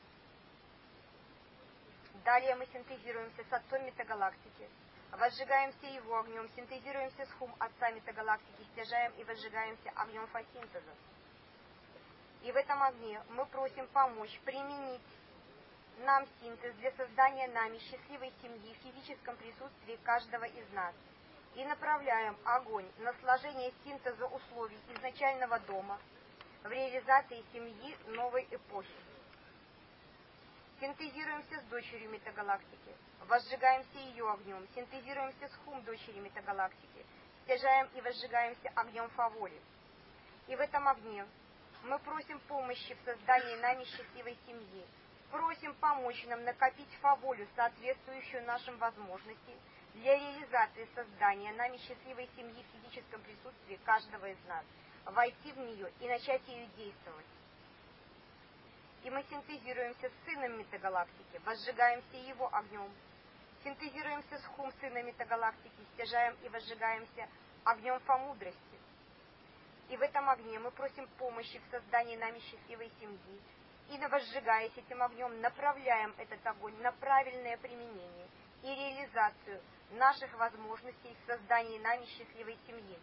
Далее мы синтезируемся с Отцом метагалактики, возжигаемся его огнем, синтезируемся с Хум Отца метагалактики, стяжаем и возжигаемся огнем Фа-синтеза. И в этом огне мы просим помочь применить нам синтез для создания нами счастливой семьи в физическом присутствии каждого из нас. И направляем огонь на сложение синтеза условий изначального дома в реализации семьи новой эпохи. Синтезируемся с дочерью метагалактики, возжигаемся ее огнем, синтезируемся с Хум дочерью метагалактики, стяжаем и возжигаемся огнем Фа-воли. И в этом огне мы просим помощи в создании нами счастливой семьи, просим помочь нам накопить Фа-волю, соответствующую нашим возможностям, для реализации создания нами счастливой семьи в физическом присутствии каждого из нас, войти в нее и начать ее действовать. И мы синтезируемся с Сыном метагалактики, возжигаемся его огнем, синтезируемся с Хум Сына метагалактики, стяжаем и возжигаемся огнем Фа-мудрости. И в этом огне мы просим помощи в создании нами счастливой семьи, и, возжигаясь этим огнем, направляем этот огонь на правильное применение и реализацию наших возможностей в создании нами счастливой семьи.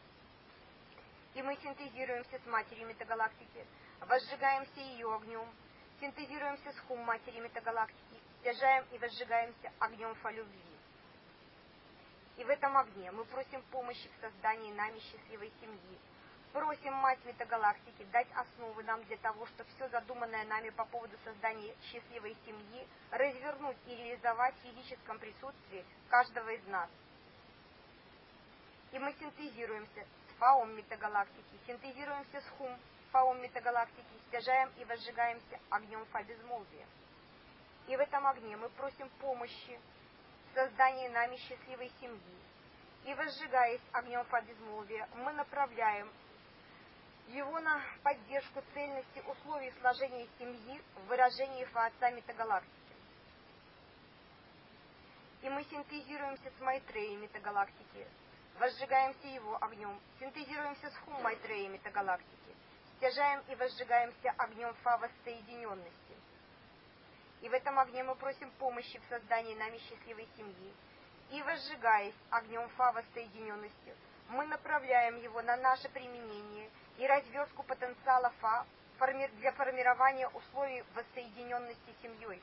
И мы синтезируемся с Матерью метагалактики, возжигаемся ее огнем, синтезируемся с Хум Матери метагалактики, стяжаем и возжигаемся огнем Фа-любви. И в этом огне мы просим помощи в создании нами счастливой семьи. Просим Мать Метагалактики дать основы нам для того, чтобы все задуманное нами по поводу создания счастливой семьи развернуть и реализовать в физическом присутствии каждого из нас. И мы синтезируемся с Фаом Метагалактики, синтезируемся с Хум Фаом Метагалактики, стяжаем и возжигаемся огнем Фа безмолвия. И в этом огне мы просим помощи в создании нами счастливой семьи. И возжигаясь огнем Фа безмолвия, мы направляем его на поддержку цельности условий сложения семьи в выражении Фа Отца Метагалактики. И мы синтезируемся с Майтреей Метагалактики, возжигаемся его огнем, синтезируемся с Хум Майтреей Метагалактики, стяжаем и возжигаемся огнем Фа воссоединенности. И в этом огне мы просим помощи в создании нами счастливой семьи. И возжигаясь огнем Фа воссоединенности, мы направляем его на наше применение и развертку потенциала Фа для формирования условий воссоединенности с семьей.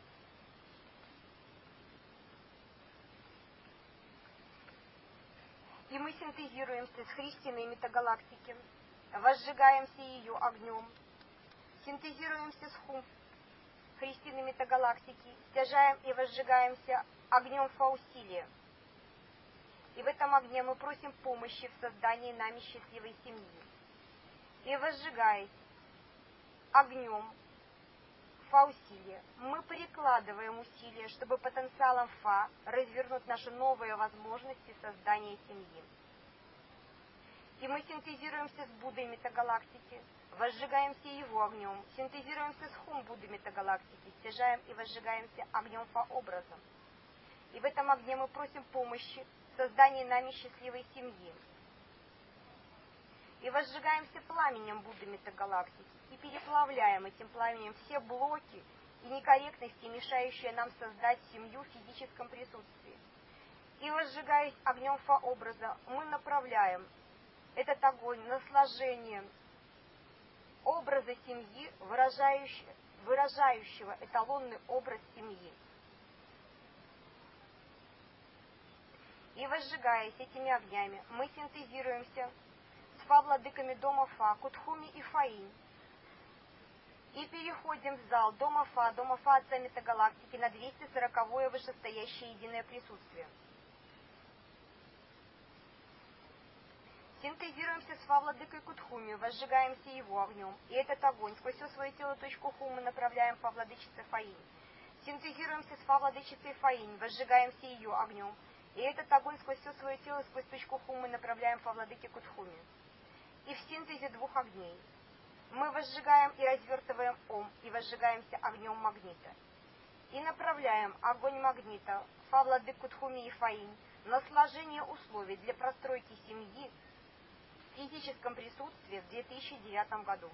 И мы синтезируемся с Христиной Метагалактики, возжигаемся ее огнем, синтезируемся с Хум Христины Метагалактики, стяжаем и возжигаемся огнем Фа усилия. И в этом огне мы просим помощи в создании нами счастливой семьи. И возжигаясь огнем Фа усилия, мы прикладываем усилия, чтобы потенциалом Фа развернуть наши новые возможности создания семьи. И мы синтезируемся с Буддой Метагалактики, возжигаемся его огнем, синтезируемся с Хум Будды Метагалактики, стяжаем и возжигаемся огнем Фа образом. И в этом огне мы просим помощи в создании нами счастливой семьи. И возжигаемся пламенем Будды Метагалактики и переплавляем этим пламенем все блоки и некорректности, мешающие нам создать семью в физическом присутствии. И возжигаясь огнем Фа образа, мы направляем этот огонь на сложение образа семьи, выражающего, выражающего эталонный образ семьи. И возжигаясь этими огнями, мы синтезируемся с Фа-владыками дома Фа, Кутхуми и Фаинь. И переходим в зал дома Фа, дома Фа Отца Метагалактики на двести сороковое вышестоящее единое присутствие. Синтезируемся с Фа-владыкой Кутхуми, возжигаемся его огнем, и этот огонь сквозь все свое тело точку Хум мы направляем Фа-владычице Фаинь. Синтезируемся с Фа-владычицей Фаинь, возжигаемся ее огнем, и этот огонь сквозь все свое тело, сквозь точку Хум мы направляем Фа-владыке Кутхуми. И в синтезе двух огней мы возжигаем и развертываем Ом, и возжигаемся огнем магнита. И направляем огонь магнита, Фа-владык Кутхуми и Фаинь, на сложение условий для простройки семьи в физическом присутствии в две тысячи девятом году.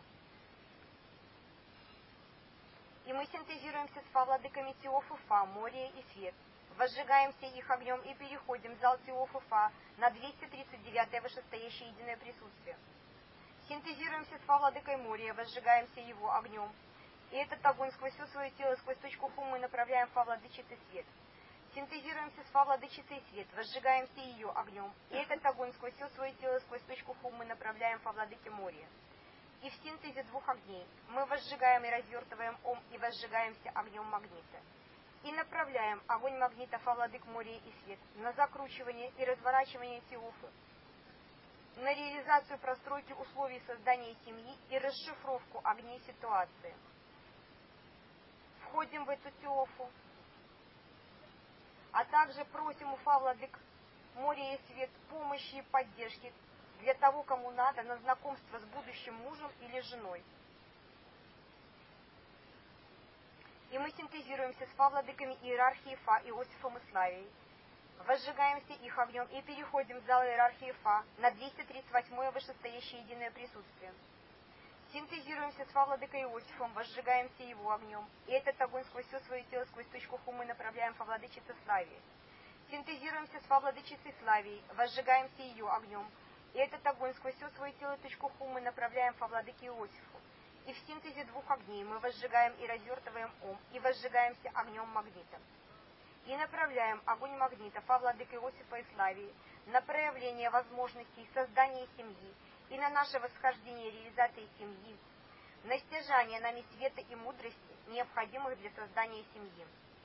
И мы синтезируемся с Фа-владыками Теоф и Фа, Мория и Свет, возжигаемся их огнем и переходим в зал Теоф и Фа на двести тридцать девятое вышестоящее единое присутствие. Синтезируемся с Фа-владыкой Мория, возжигаемся его огнем, и этот огонь сквозь все свое тело, сквозь точку Хум мы направляем в Фа-владычице Свет. Синтезируемся с Фа-владычицей Свет, возжигаемся ее огнем, и этот огонь сквозь все свое тело, сквозь точку Хум мы направляем в Фа-владыке Мория. И в синтезе двух огней мы возжигаем и развертываем Ом, и возжигаемся огнем магнита. И направляем огонь магнита Фа-владык Мория и Свет на закручивание и разворачивание Теофы, на реализацию простройки условий создания семьи и расшифровку огней ситуации. Входим в эту Теофу, а также просим у Фа-владык Мория и Свет помощи и поддержки для того, кому надо, на знакомство с будущим мужем или женой. И мы синтезируемся с Фа-владыками иерархии Фа, Иосифом и Славией, возжигаемся их огнем и переходим в зал иерархии Фа на двести тридцать восьмое вышестоящее единое присутствие. Синтезируемся с Фа-владыкой Иосифом, возжигаемся его огнем, и этот огонь сквозь все свое тело, сквозь точку Хум мы направляем Фа-владычице Славии. Синтезируемся с Фа-владычицей Славией, возжигаемся ее огнем, и этот огонь сквозь все свое тело точку Хум мы направляем Фа-владыке Иосифу. И в синтезе двух огней мы возжигаем и развертываем Ом, и возжигаемся огнем магнита. и направляем огонь магнита во владык Иосифа и Славии на проявление возможностей создания семьи и на наше восхождение реализации семьи, на стяжание нами света и мудрости, необходимых для создания семьи.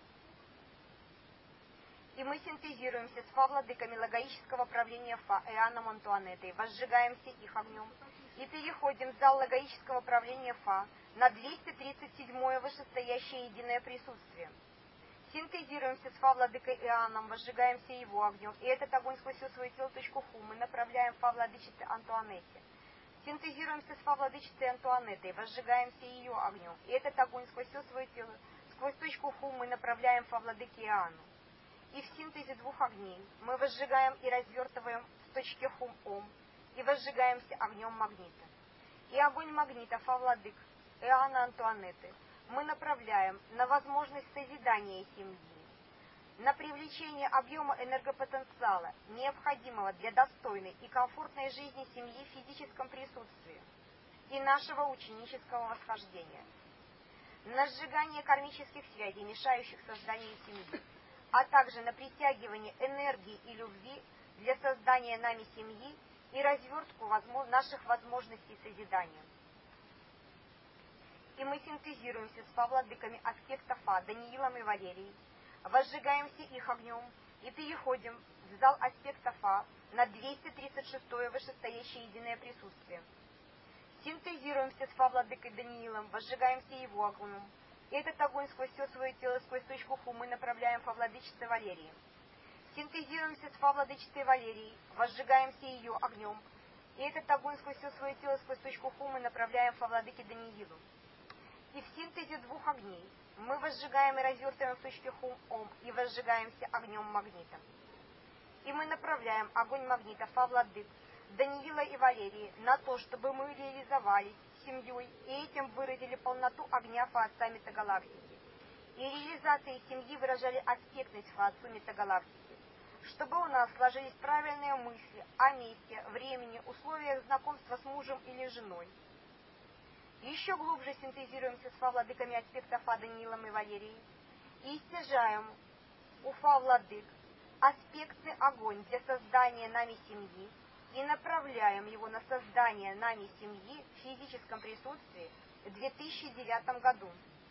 И мы синтезируемся с фа-владыками логоического правления Фа Иоанном Антуанеттой, возжигаемся их огнем и переходим в зал логоического правления Фа на двести тридцать седьмое вышестоящее единое присутствие. Синтезируемся с Фа-владыкой Иоанном, возжигаемся его огнем, и этот огонь сквозь все свое тело точку Ху мы направляем в Фа-владычице Антуанетте. Синтезируемся с Фа-владычицей Антуанеттой, возжигаемся ее огнем, и этот огонь сквозь все свое тело, сквозь точку Ху мы направляем в Фа-владыке Иоанну. И в синтезе двух огней мы возжигаем и развертываем в точке Хум-Ом, и возжигаемся огнем магнита. И огонь магнита Фа-владык Иоанна Антуанетты мы направляем на возможность созидания семьи, на привлечение объема энергопотенциала, необходимого для достойной и комфортной жизни семьи в физическом присутствии и нашего ученического восхождения, на сжигание кармических связей, мешающих созданию семьи, а также на притягивание энергии и любви для создания нами семьи и развертку наших возможностей созидания. И мы синтезируемся с фа-владыками аспекта Фа, Даниилом и Валерией, возжигаемся их огнем и переходим в зал аспекта Фа на двести тридцать шестое вышестоящее единое присутствие. Синтезируемся с фа-владыкой Даниилом, возжигаемся его огнем, и этот огонь сквозь все свое тело, сквозь точку Ху мы направляем во владычице Валерии. Синтезируемся с фа-владычицей Валерией, возжигаемся ее огнем, и этот огонь сквозь все свое тело, сквозь точку Ху мы направляем во владыке Даниилу. И в синтезе двух огней мы возжигаем и развертываем в точке Хум-Ом и возжигаемся огнем магнита. И мы направляем огонь магнита фа-владык Даниила и Валерии на то, чтобы мы реализовались семьей и этим выразили полноту огня Фа-Отца Метагалактики. И реализацией семьи выражали аспектность Фа-Отцу Метагалактики, чтобы у нас сложились правильные мысли о месте, времени, условиях знакомства с мужем или женой. Еще глубже синтезируемся с фа-владыками аспекта Фа Даниилом и Валерией и стяжаем у фа-владык аспектный огонь для создания нами семьи и направляем его на создание нами семьи в физическом присутствии в две тысячи девятом году.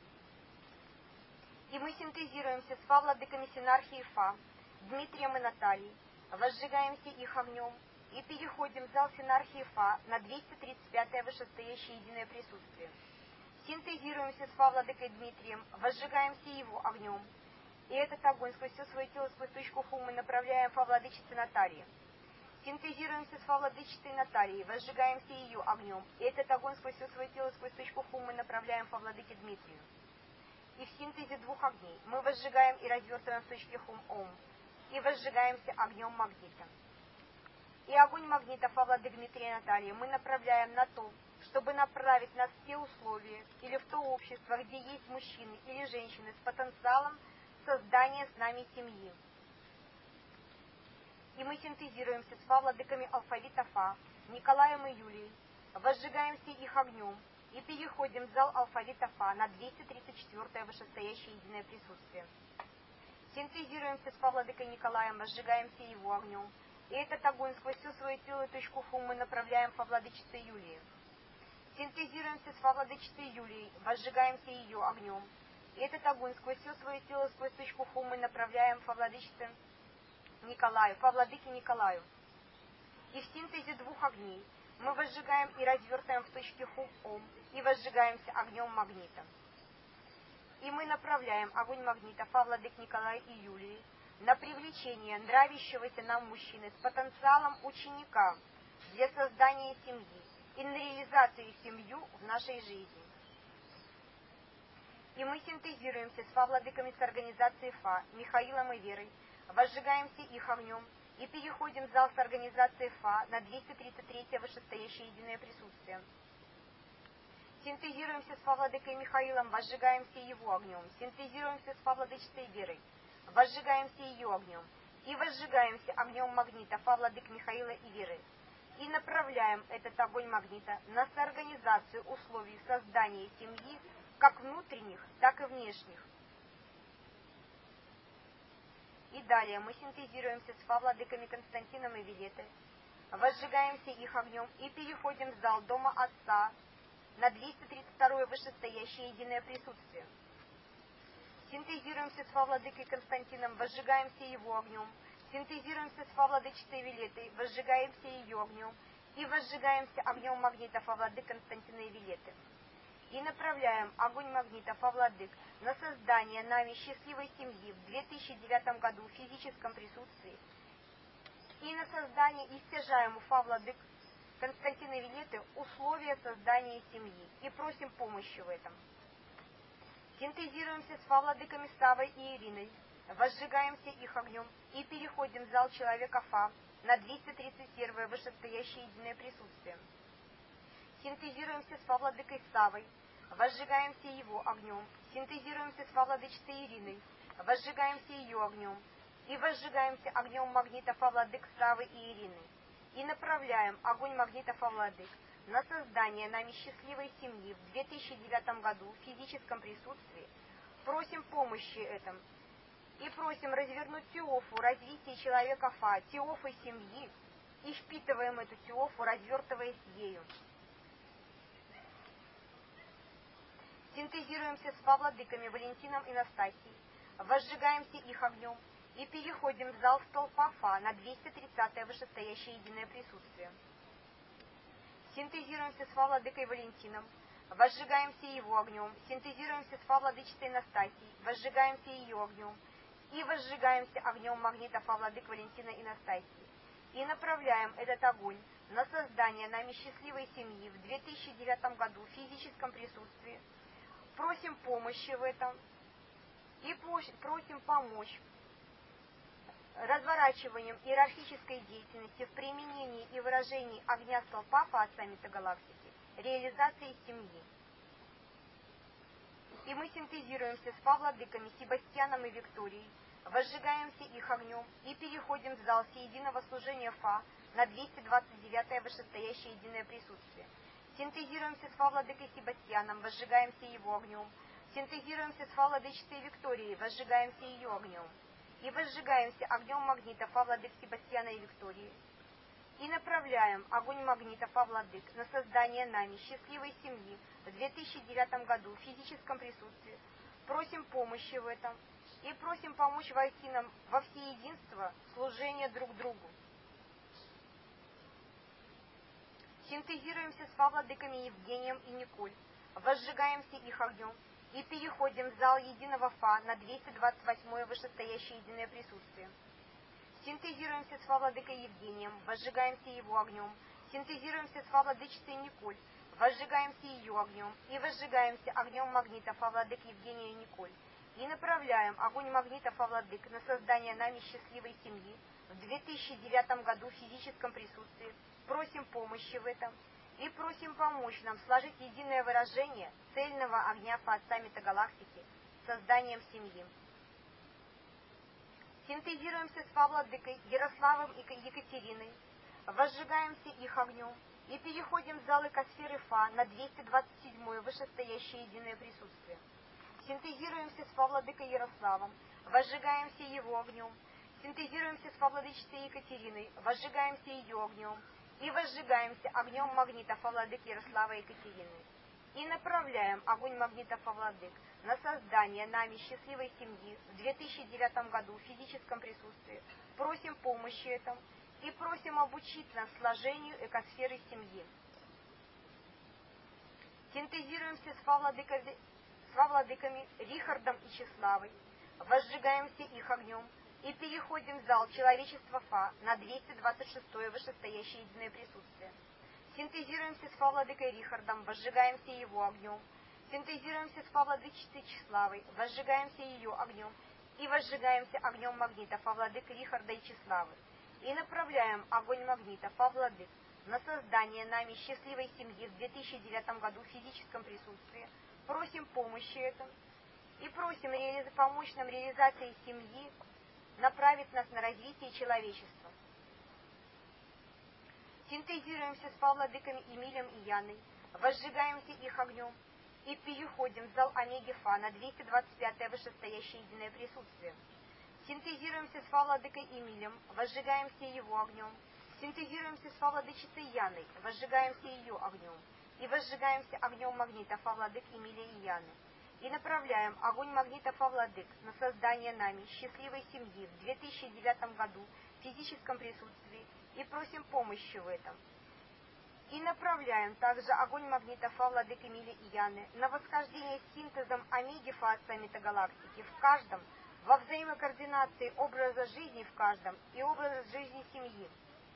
И мы синтезируемся с фа-владыками Синархии Фа, Дмитрием и Натальей, возжигаемся их огнем и переходим в зал Синархии Фа на двести тридцать пятое вышестоящее единое присутствие. Синтезируемся с фа-владыкой Дмитрием, возжигаемся его огнем, и этот огонь сквозь все свое тело, сквозь точку Ху мы направляем во владычице Натальи. Синтезируемся с фа-владычицей Натальей, возжигаемся ее огнем, и этот огонь сквозь все свое тело, сквозь точку Ху мы направляем во владыке Дмитрию. И в синтезе двух огней мы возжигаем и развертываем в точке Хум-Ом, и возжигаемся огнем магнита. И огонь магнита фа-владык Дмитрия и Натальи мы направляем на то, чтобы направить нас в те условия или в то общество, где есть мужчины или женщины с потенциалом создания с нами семьи. И мы синтезируемся с фа-владыками алфавита Фа, Николаем и Юлией, возжигаемся их огнем и переходим в зал алфавита Фа на двести тридцать четвёртое вышестоящее единое присутствие. Синтезируемся с фа-владыкой Николаем, возжигаемся его огнем, и этот огонь сквозь все свое тело и точку Ху мы направляем во владычице Юлии. Синтезируемся с фа-владычицей Юлией, возжигаемся ее огнем, и этот огонь сквозь все свое тело, сквозь точку Ху мы направляем во владычице Николаю, во владыке Николаю. И в синтезе двух огней мы возжигаем и развертываем в точке Хум-Ом и возжигаемся огнем магнита. И мы направляем огонь магнита фа-владык Николая и Юлии на привлечение нравящегося нам мужчины с потенциалом ученика для создания семьи и на реализацию семью в нашей жизни. И мы синтезируемся с фа-владыками с организацией Фа, Михаилом и Верой, возжигаемся их огнем и переходим в зал с организацией Фа на двести тридцать третье вышестоящее единое присутствие. Синтезируемся с фа-владыкой Михаилом, возжигаемся его огнем, синтезируемся с фа-владычицей Верой, возжигаемся ее огнем и возжигаемся огнем магнита фа-владык Михаила и Веры и направляем этот огонь магнита на соорганизацию условий создания семьи как внутренних, так и внешних. И далее мы синтезируемся с Фа владыками Константином и Вилетой, возжигаемся их огнем и переходим в зал Дома Отца на двести тридцать второе вышестоящее единое присутствие. Синтезируемся с Фа владыкой Константином, возжигаемся его огнем, синтезируемся с Фа владычицей Вилетой, возжигаемся ее огнем и возжигаемся огнем магнита Фа владык Константина и Вилеты. И направляем огонь магнита Фа владык на создание нами счастливой семьи в две тысячи девятом году в физическом присутствии и на создание и стяжаем у Фа владык Константина и Вилеты условия создания семьи и просим помощи в этом. Синтезируемся с Фа владыками Савой и Ириной, возжигаемся их огнем и переходим в зал человека Фа на двести тридцать первое вышестоящее единое присутствие. Синтезируемся с Фа владыкой Савой, возжигаемся его огнем, синтезируемся с Фа владычицей Ириной, возжигаемся ее огнем и возжигаемся огнем магнита Фа владык Савы и Ирины и направляем огонь магнита Фа владык на создание нами счастливой семьи в две тысячи девятом году в физическом присутствии, просим помощи этом и просим развернуть теофу развития человека Фа, теофы семьи, и впитываем эту теофу, развертываясь ею. Синтезируемся с Фа владыками Валентином и Настасией, возжигаемся их огнем и переходим в зал столпа Фа на двести тридцатое вышестоящее единое присутствие. Синтезируемся с Фа владыкой Валентином, возжигаемся его огнем, синтезируемся с Фа владычицей Настасией, возжигаемся ее огнем и возжигаемся огнем магнита Фа владык Валентина и Настасии и направляем этот огонь на создание нами счастливой семьи в две тысячи девятом году в физическом присутствии, просим помощи в этом и просим помочь разворачиванием иерархической деятельности в применении и выражении огня столпа Фа саммита галактики, реализации семьи. И мы синтезируемся с Фа владыками Себастьяном и Викторией, возжигаемся их огнем и переходим в зал всеединого служения Фа на двести двадцать девятое вышестоящее единое присутствие. Синтезируемся с Фа владыкой Себастьяном, возжигаемся его огнем, синтезируемся с Фа владычицей Викторией, возжигаемся ее огнем и возжигаемся огнем магнита Фа владык Себастьяна и Виктории и направляем огонь магнита Фа владык на создание нами счастливой семьи в две тысячи девятом году в физическом присутствии, просим помощи в этом и просим помочь войти нам во всеединство служения друг другу. Синтезируемся с Фа владыками Евгением и Николь, возжигаемся их огнем и переходим в зал единого Фа на двести двадцать восьмое вышестоящее единое присутствие. Синтезируемся с Фа владыкой Евгением, возжигаемся его огнем, синтезируемся с Фа владычицей Николь, возжигаемся ее огнем и возжигаемся огнем магнита Фа владык Евгения и Николь и направляем огонь магнита Фа владык на создание нами счастливой семьи в две тысячи девятом году в физическом присутствии, просим помощи в этом и просим помочь нам сложить единое выражение цельного огня Фа саммита галактики созданием семьи. Синтезируемся с Фа владыкой Ярославом и Екатериной, возжигаемся их огнем и переходим в зал экосферы Фа на двести двадцать седьмое вышестоящее единое присутствие. Синтезируемся с Фа владыкой Ярославом, возжигаемся его огнем, синтезируемся с Фа владычицей Екатериной, возжигаемся ее огнем и возжигаемся огнем магнита Фа владык Ярослава и Екатерины и направляем огонь магнита Фа владык на создание нами счастливой семьи в две тысячи девятом году в физическом присутствии, просим помощи этому и просим обучить нас сложению экосферы семьи. Синтезируемся с Фа владыками, с Фа владыками Рихардом и Числавой, возжигаемся их огнем и переходим в зал человечества Фа на двести двадцать шестое вышестоящее единое присутствие. Синтезируемся с Фа владыкой Рихардом, возжигаемся его огнем, синтезируемся с Фа владычицей Числавой, возжигаемся ее огнем и возжигаемся огнем магнита Фа владык Рихарда и Числавы и направляем огонь магнита Фа владык на создание нами счастливой семьи в две тысячи девятом году в физическом присутствии, просим помощи этому и просим реали... помочь нам реализации семьи, направить нас на развитие человечества. Синтезируемся с Фа владыками Эмилием и Яной, возжигаемся их огнем и переходим в зал Омеги Фа на двести двадцать пятое вышестоящее единое присутствие. Синтезируемся с Фа-владыкой Эмилем, возжигаем все его огнем. Синтезируемся с Фа-владычицей Яной, возжигаемся ее огнем. И возжигаемся огнем магнита Фа-владык Эмилия и Яны. И направляем огонь магнита Фа-владык на создание нами счастливой семьи в две тысячи девятом году в физическом присутствии и просим помощи в этом. И направляем также огонь магнита Фа-владык Эмилия и Яны на восхождение синтезом омеги Фа-отца метагалактики в каждом, во взаимокоординации образа жизни в каждом и образа жизни семьи.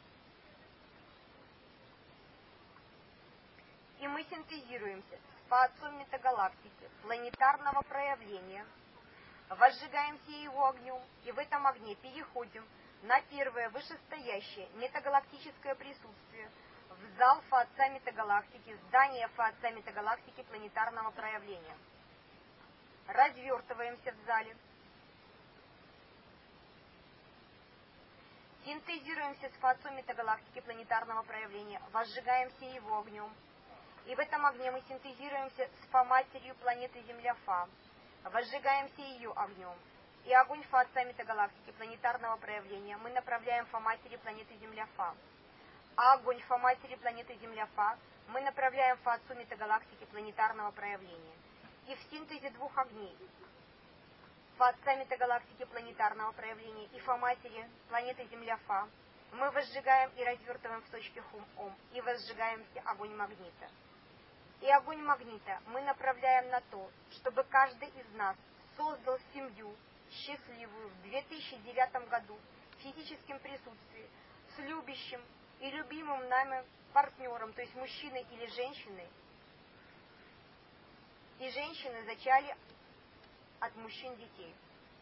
И мы синтезируемся с Фа-отцом метагалактики, планетарного проявления, возжигаем все его огнем, и в этом огне переходим на первое вышестоящее метагалактическое присутствие, в зал Фа-отца метагалактики, здание Фа-отца метагалактики планетарного проявления. Развертываемся в зале. Синтезируемся с Фа-отцом метагалактики планетарного проявления, возжигаем все его огнем. И в этом огне мы синтезируемся с Фа-матерью планеты Земля Фа, возжигаем все ее огнем. И огонь Фа-отца метагалактики планетарного проявления мы направляем в Фа-матери планеты Земля Фа. А огонь Фа-матери планеты Земля Фа мы направляем в Фа-отцу метагалактики планетарного проявления. И в синтезе двух огней Фа-отца метагалактики планетарного проявления и Фа-матери планеты Земля Фа мы возжигаем и развертываем в точке Хум-Ом и возжигаем огонь магнита. И огонь магнита мы направляем на то, чтобы каждый из нас создал семью счастливую в две тысячи девятом году в физическом присутствии с любящим и любимым нами партнером, то есть мужчиной или женщиной. И женщины зачали от мужчин детей.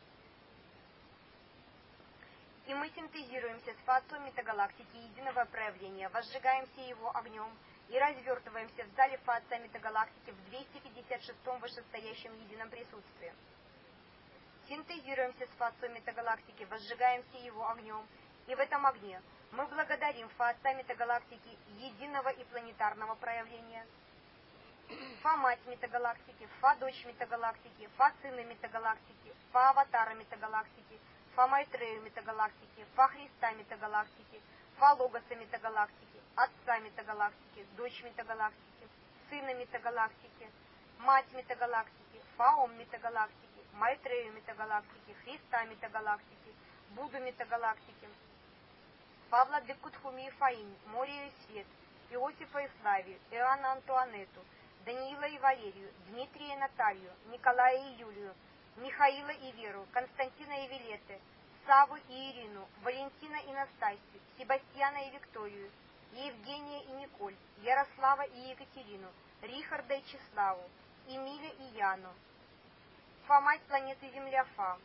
И мы синтезируемся с Фа-отцом метагалактики единого проявления, возжигаем все его огнем и развертываемся в зале Фа-отца метагалактики в двести пятьдесят шестом вышестоящем едином присутствии. Синтезируемся с Фа-отцом метагалактики, возжигаем все его огнем, и в этом огне мы благодарим Фа-отца метагалактики единого и планетарного проявления, Фа-мать метагалактики, Фа-дочь метагалактики, Фа-сына метагалактики, Фа-аватара метагалактики, Фа-майтрею метагалактики, Фа-Христа метагалактики, Фа-логоса метагалактики, Отца метагалактики, Дочь метагалактики, Сына метагалактики, Мать метагалактики, Фа-ом метагалактики, Майтрею метагалактики, Христа метагалактики, Будду метагалактики, Фа-владыку Тхуми и Фаим, Морию и Свет, Иосифа и Флавию, Иоанна Антуанетту, Даниила и Валерию, Дмитрия и Наталью, Николая и Юлию, Михаила и Веру, Константина и Вилеты, Саву и Ирину, Валентина и Настасью, Себастьяна и Викторию, Евгения и Николь, Ярослава и Екатерину, Рихарда и Числаву, Эмиля и Яну, Фа-мать планеты Земля Фа.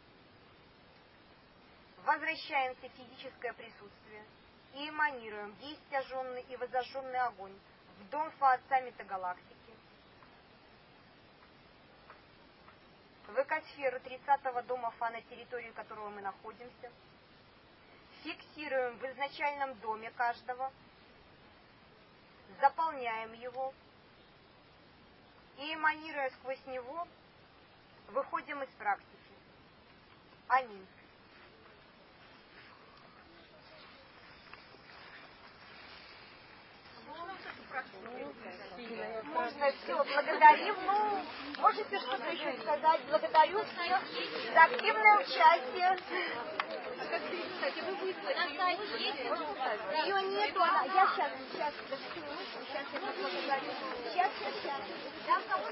Возвращаемся в физическое присутствие и эманируем весь стяженный и возожженный огонь в дом Фа-отца метагалактики, в экосферу тридцатого дома Фа, на территории которого мы находимся, фиксируем в изначальном доме каждого, заполняем его и, эманируя сквозь него, выходим из практики. Аминь. Можно все, благодарим. Ну, можете что-то еще сказать? Благодарю всех за активное участие. Ее нету, она. Я сейчас, сейчас, сейчас я поблагодарю. Сейчас, сейчас, сейчас.